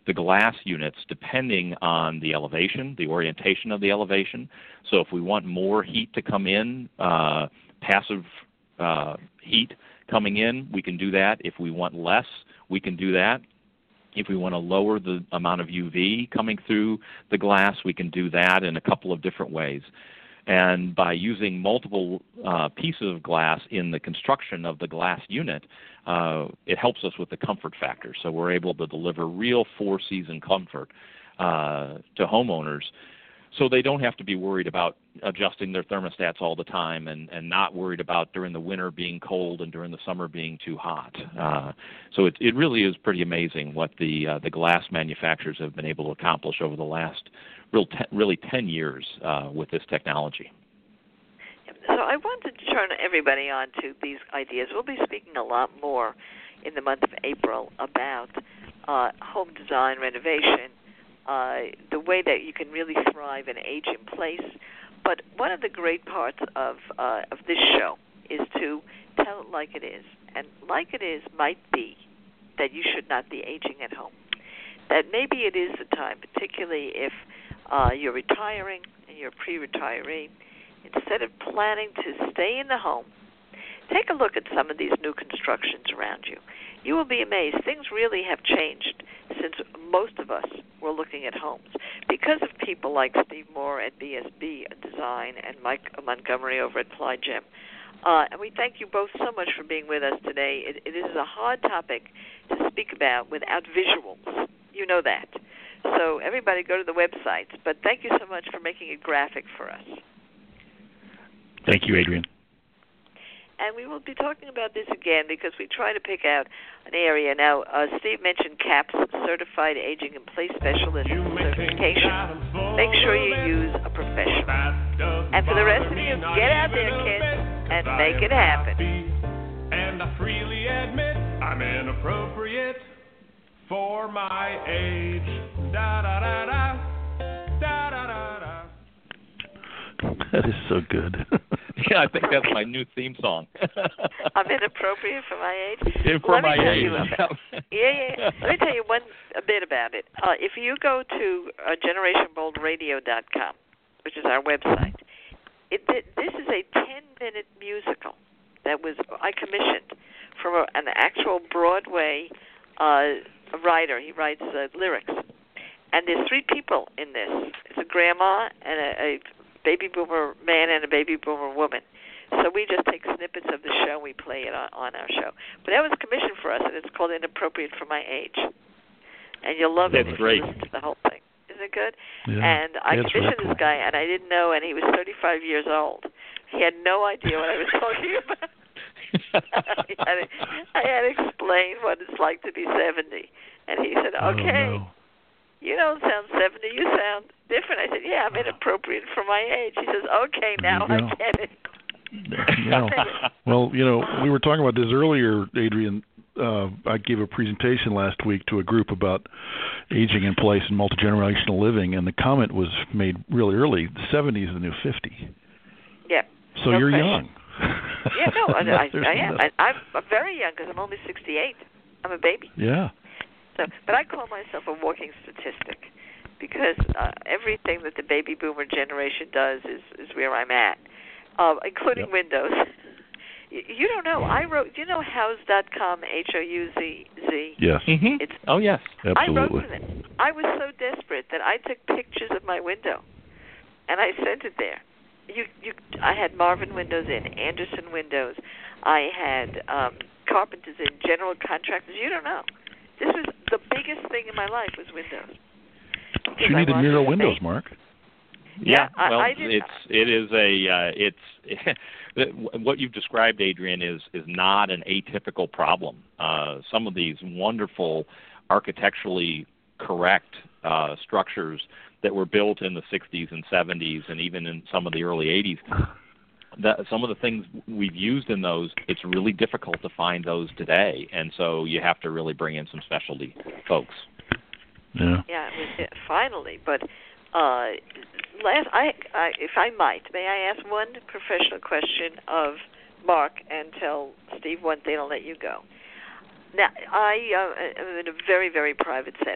the glass units depending on the elevation, the orientation of the elevation. So if we want more heat to come in, uh, passive uh, heat coming in, we can do that. If we want less, we can do that. If we want to lower the amount of U V coming through the glass, we can do that in a couple of different ways. And by using multiple uh, pieces of glass in the construction of the glass unit, uh, it helps us with the comfort factor. So we're able to deliver real four-season comfort uh, to homeowners, so they don't have to be worried about adjusting their thermostats all the time, and, and not worried about during the winter being cold and during the summer being too hot. Uh, so it, it really is pretty amazing what the uh, the glass manufacturers have been able to accomplish over the last real te- really ten years uh, with this technology. So I wanted to turn everybody on to these ideas. We'll be speaking a lot more in the month of April about uh, home design renovation, Uh, the way that you can really thrive and age in place. But one of the great parts of uh, of this show is to tell it like it is. And like it is might be that you should not be aging at home. That maybe it is the time, particularly if uh, you're retiring and you're a pre-retiree, instead of planning to stay in the home, take a look at some of these new constructions around you. You will be amazed. Things really have changed since most of us were looking at homes because of people like Steve Moore at B S B Design and Mike Montgomery over at Plygem. Uh, and we thank you both so much for being with us today. It, it is a hard topic to speak about without visuals. You know that. So everybody go to the website. But thank you so much for making it graphic for us. Thank you, Adrian. And we will be talking about this again because we try to pick out an area. Now, uh, Steve mentioned CAPS, Certified Aging in Place Specialist Certification. Make sure you use a professional. And for the rest of you, get out there, kids, and make it happen. And I freely admit I'm inappropriate for my age. Da da da da. Da da da da. That is so good. Yeah, I think that's my new theme song. I'm inappropriate for my age. Yeah, for Let my me tell age. You about, yeah, yeah. Let me tell you one a bit about it. Uh, if you go to uh, generation bold radio dot com, which is our website, it, it, this is a ten-minute musical that was I commissioned from a, an actual Broadway uh, writer. He writes uh, lyrics, and there's three people in this. It's a grandma and a, a baby boomer man and a baby boomer woman. So we just take snippets of the show and we play it on, on our show. But that was commissioned for us, and it's called Inappropriate for My Age. And you'll love That's it if great. you listen to the whole thing. Isn't it good? Yeah. And I yeah, commissioned really this guy, and I didn't know, and he was thirty-five years old. He had no idea what I was talking about. I, had to, I had to explain what it's like to be seventy. And he said, okay. Oh, no. You don't sound seventy. You sound different. I said, yeah, I'm inappropriate for my age. He says, okay, now I get it. Yeah. Well, you know, we were talking about this earlier, Adrian. Uh, I gave a presentation last week to a group about aging in place and multi-generational living, and the comment was made really early, the seventy is the new fifty. Yeah. So no you're question. young. Yeah, no, I, I, There's I am. no- I, I'm, I'm very young because I'm only sixty-eight. I'm a baby. Yeah. So, but I call myself a walking statistic because uh, everything that the baby boomer generation does is, is where I'm at, uh, including Yep. Windows. you, you don't know. I wrote, you know house dot com, H O U Z Z? Yes. Mm-hmm. It's, Oh, yes. Absolutely. I wrote for them. I was so desperate that I took pictures of my window, and I sent it there. You, you, I had Marvin Windows in, Anderson Windows. I had um, carpenters in, general contractors. You don't know. This was the biggest thing in my life was Windows. But you needed Miro Windows, Mark. Yeah, I- well, I didn't- it's it is a uh, it's what you've described, Adrian, is is not an atypical problem. Uh, some of these wonderful architecturally correct uh, structures that were built in the sixties and seventies, and even in some of the early eighties. That some of the things we've used in those, it's really difficult to find those today, and so you have to really bring in some specialty folks. Yeah. Yeah, it was it, finally. But uh, last, I, I, if I might, may I ask one professional question of Mark and tell Steve one thing, I'll let you go. Now, I uh, am in a very, very private setting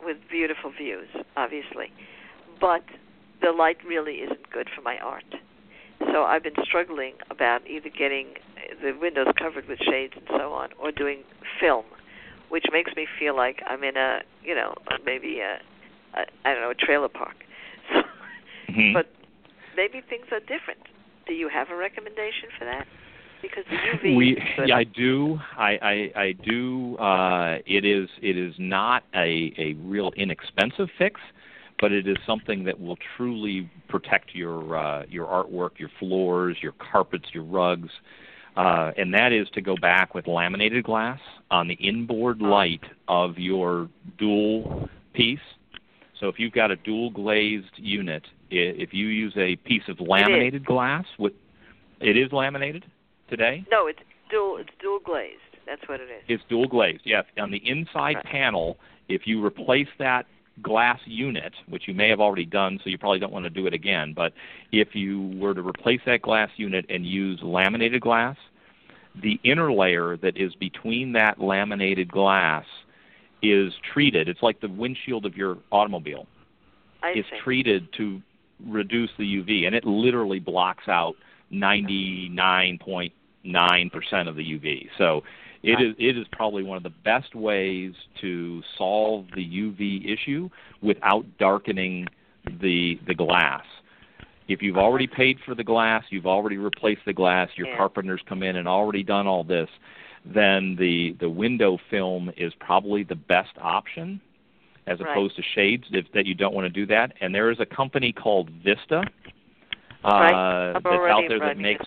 with beautiful views, obviously, but the light really isn't good for my art. So I've been struggling about either getting the windows covered with shades and so on, or doing film, which makes me feel like I'm in a, you know, maybe a, a I don't know, a trailer park. So, mm-hmm. But maybe things are different. Do you have a recommendation for that? Because the U V. We, yeah, I do. I, I, I do. Uh, it is. It is not a, a real inexpensive fix, but it is something that will truly protect your uh, your artwork, your floors, your carpets, your rugs, uh, and that is to go back with laminated glass on the inboard light of your dual piece. So if you've got a dual glazed unit, if you use a piece of laminated glass, with it is laminated today? No, it's dual. It's dual glazed. That's what it is. It's dual glazed. Yes, on the inside right. panel, if you replace that glass unit, which you may have already done, so you probably don't want to do it again, but if you were to replace that glass unit and use laminated glass, the inner layer that is between that laminated glass is treated. It's like the windshield of your automobile. I is see. treated to reduce the U V, and it literally blocks out ninety-nine point nine percent of the U V. So it is it is probably one of the best ways to solve the U V issue without darkening the the glass. If you've already paid for the glass, you've already replaced the glass, your yeah. carpenters come in and already done all this, then the, the window film is probably the best option as right. opposed to shades if, that you don't want to do that. And there is a company called Vista uh, right. that's out there that makes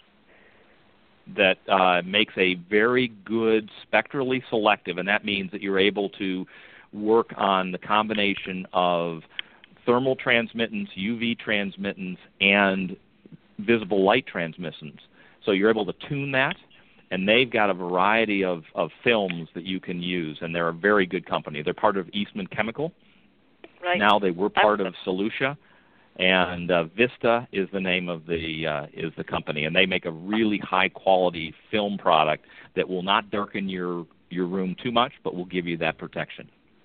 that uh, makes a very good spectrally selective, and that means that you're able to work on the combination of thermal transmittance, U V transmittance, and visible light transmittance. So you're able to tune that, and they've got a variety of, of films that you can use, and they're a very good company. They're part of Eastman Chemical. Right. Now they were part of Solutia, and uh, Vista is the name of the uh, is the company, and they make a really high quality film product that will not darken your your room too much, but will give you that protection.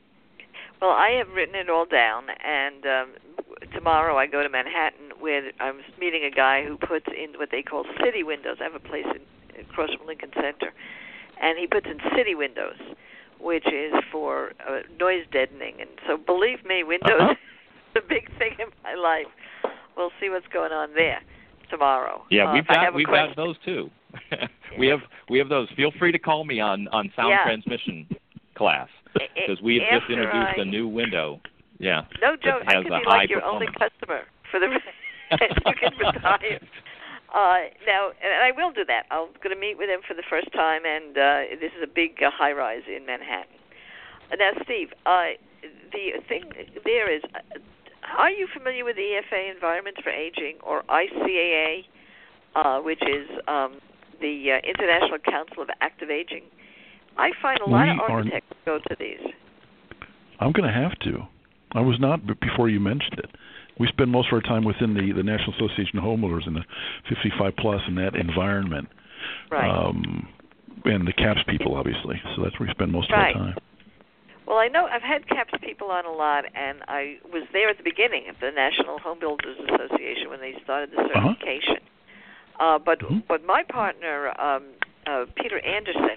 Well, I have written it all down, and um, tomorrow I go to Manhattan where I'm meeting a guy who puts in what they call city windows. I have a place in, across from Lincoln Center, and he puts in city windows, which is for uh, noise deadening. And so, believe me, windows Uh-huh. is a big thing in my life. We'll see what's going on there tomorrow. Yeah, uh, we've got we've question. got those too. we have we have those. Feel free to call me on on sound yeah. transmission class. Because we have just introduced I, a new window. Yeah. No joke. I could be like your only customer for the you can retire. Uh, now, and I will do that. I'm going to meet with him for the first time, and uh, this is a big uh, high-rise in Manhattan. Uh, now, Steve, uh, the thing there is, uh, are you familiar with the E F A Environments for Aging, or I C A A, uh, which is um, the uh, International Council of Active Aging? I find a lot we of architects are, go to these. I'm going to have to. I was not b- before you mentioned it. We spend most of our time within the, the National Association of Homeowners and the fifty-five plus in that environment. Right. Um, and the CAPS people, obviously. So that's where we spend most right. of our time. Well, I know I've had CAPS people on a lot, and I was there at the beginning of the National Home Builders Association when they started the certification. Uh-huh. Uh, but, mm-hmm. but my partner, um, uh, Peter Anderson,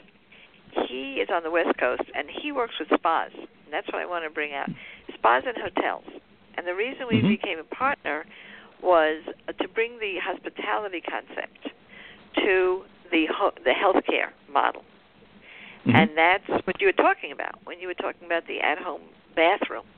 he is on the West Coast, and he works with spas, and that's what I want to bring out, spas and hotels. And the reason we mm-hmm. became a partner was uh, to bring the hospitality concept to the ho- the healthcare model. Mm-hmm. And that's what you were talking about when you were talking about the at-home bathroom.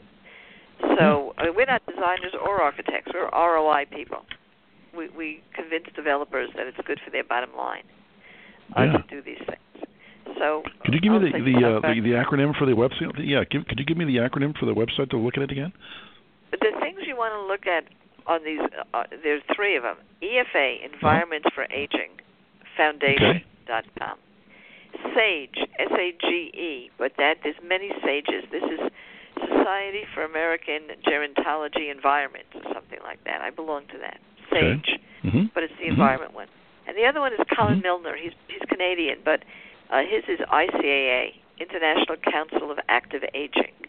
So mm-hmm. uh, we're not designers or architects. We're R O I people. We, we convince developers that it's good for their bottom line uh, yeah. to do these things. So, could you give me the the, uh, the the acronym for the website? Yeah, give, could you give me the acronym for the website to look at it again? The things you want to look at on these, uh, there's three of them. E F A, Environments uh-huh. for Aging, Foundation dot com. Okay. SAGE, S A G E, but that there's many SAGEs. This is Society for American Gerontology Environment or something like that. I belong to that. SAGE, okay. mm-hmm. but it's the mm-hmm. environment one. And the other one is Colin mm-hmm. Milner. He's he's Canadian, but Uh, his is I C A A, International Council of Active Aging.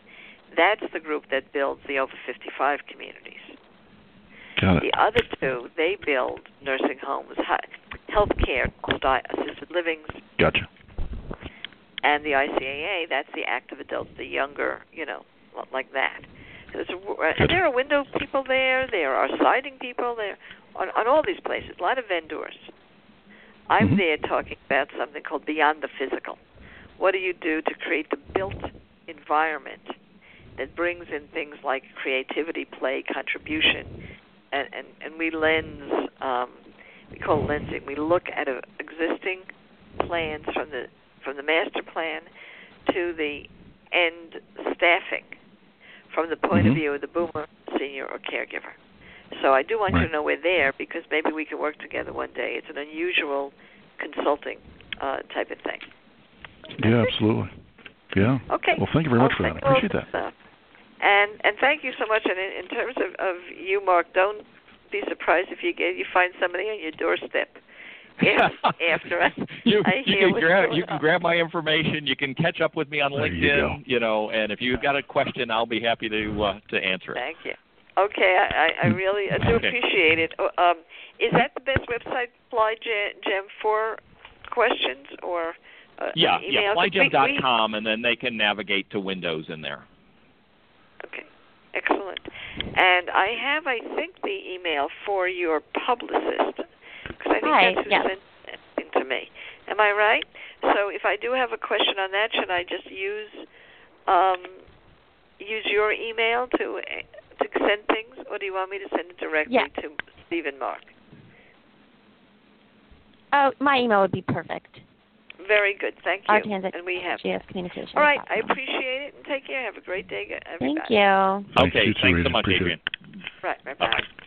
That's the group that builds the over fifty-five communities. Got it. The other two, they build nursing homes, health care, assisted livings. Gotcha. And the I C A A, that's the active adults, the younger, you know, like that. So it's a, and there are window people there. There are siding people there on, on all these places. A lot of vendors. I'm mm-hmm. there talking about something called Beyond the Physical. What do you do to create the built environment that brings in things like creativity, play, contribution, and and, and we lens. Um, we call it lensing. We look at a, existing plans from the from the master plan to the end staffing, from the point mm-hmm. of view of the boomer, senior, or caregiver. So I do want right. you to know we're there because maybe we can work together one day. It's an unusual consulting uh, type of thing. Yeah, absolutely. Yeah. Okay. Well, thank you very much I'll for that. I appreciate that. Stuff. And and thank you so much. And in, in terms of, of you, Mark, don't be surprised if you get you find somebody on your doorstep. After I, you, I you hear can grab you can grab my information. You can catch up with me on there LinkedIn. You, you know, and if you've got a question, I'll be happy to uh, to answer it. Thank you. Okay, I, I really I do okay. appreciate it. Um, is that the best website, FlyGem, for questions or? Uh, yeah, email? yeah, fly gem dot com, and then they can navigate to Windows in there. Okay, excellent. And I have, I think, the email for your publicist. Because I think Hi, that's who yes. sent it to me. Am I right? So if I do have a question on that, should I just use um, use your email to to send things, or do you want me to send it directly yeah. to Steve and Mark? Oh, my email would be perfect. Very good. Thank you. Artans at and we have. G S Communications. All right. I appreciate it, and take care. Have a great day, everybody. Thank you. Okay. Thanks, Thanks so Rita. much, Appreciate Adrian. it. Right. Right. Bye. Bye.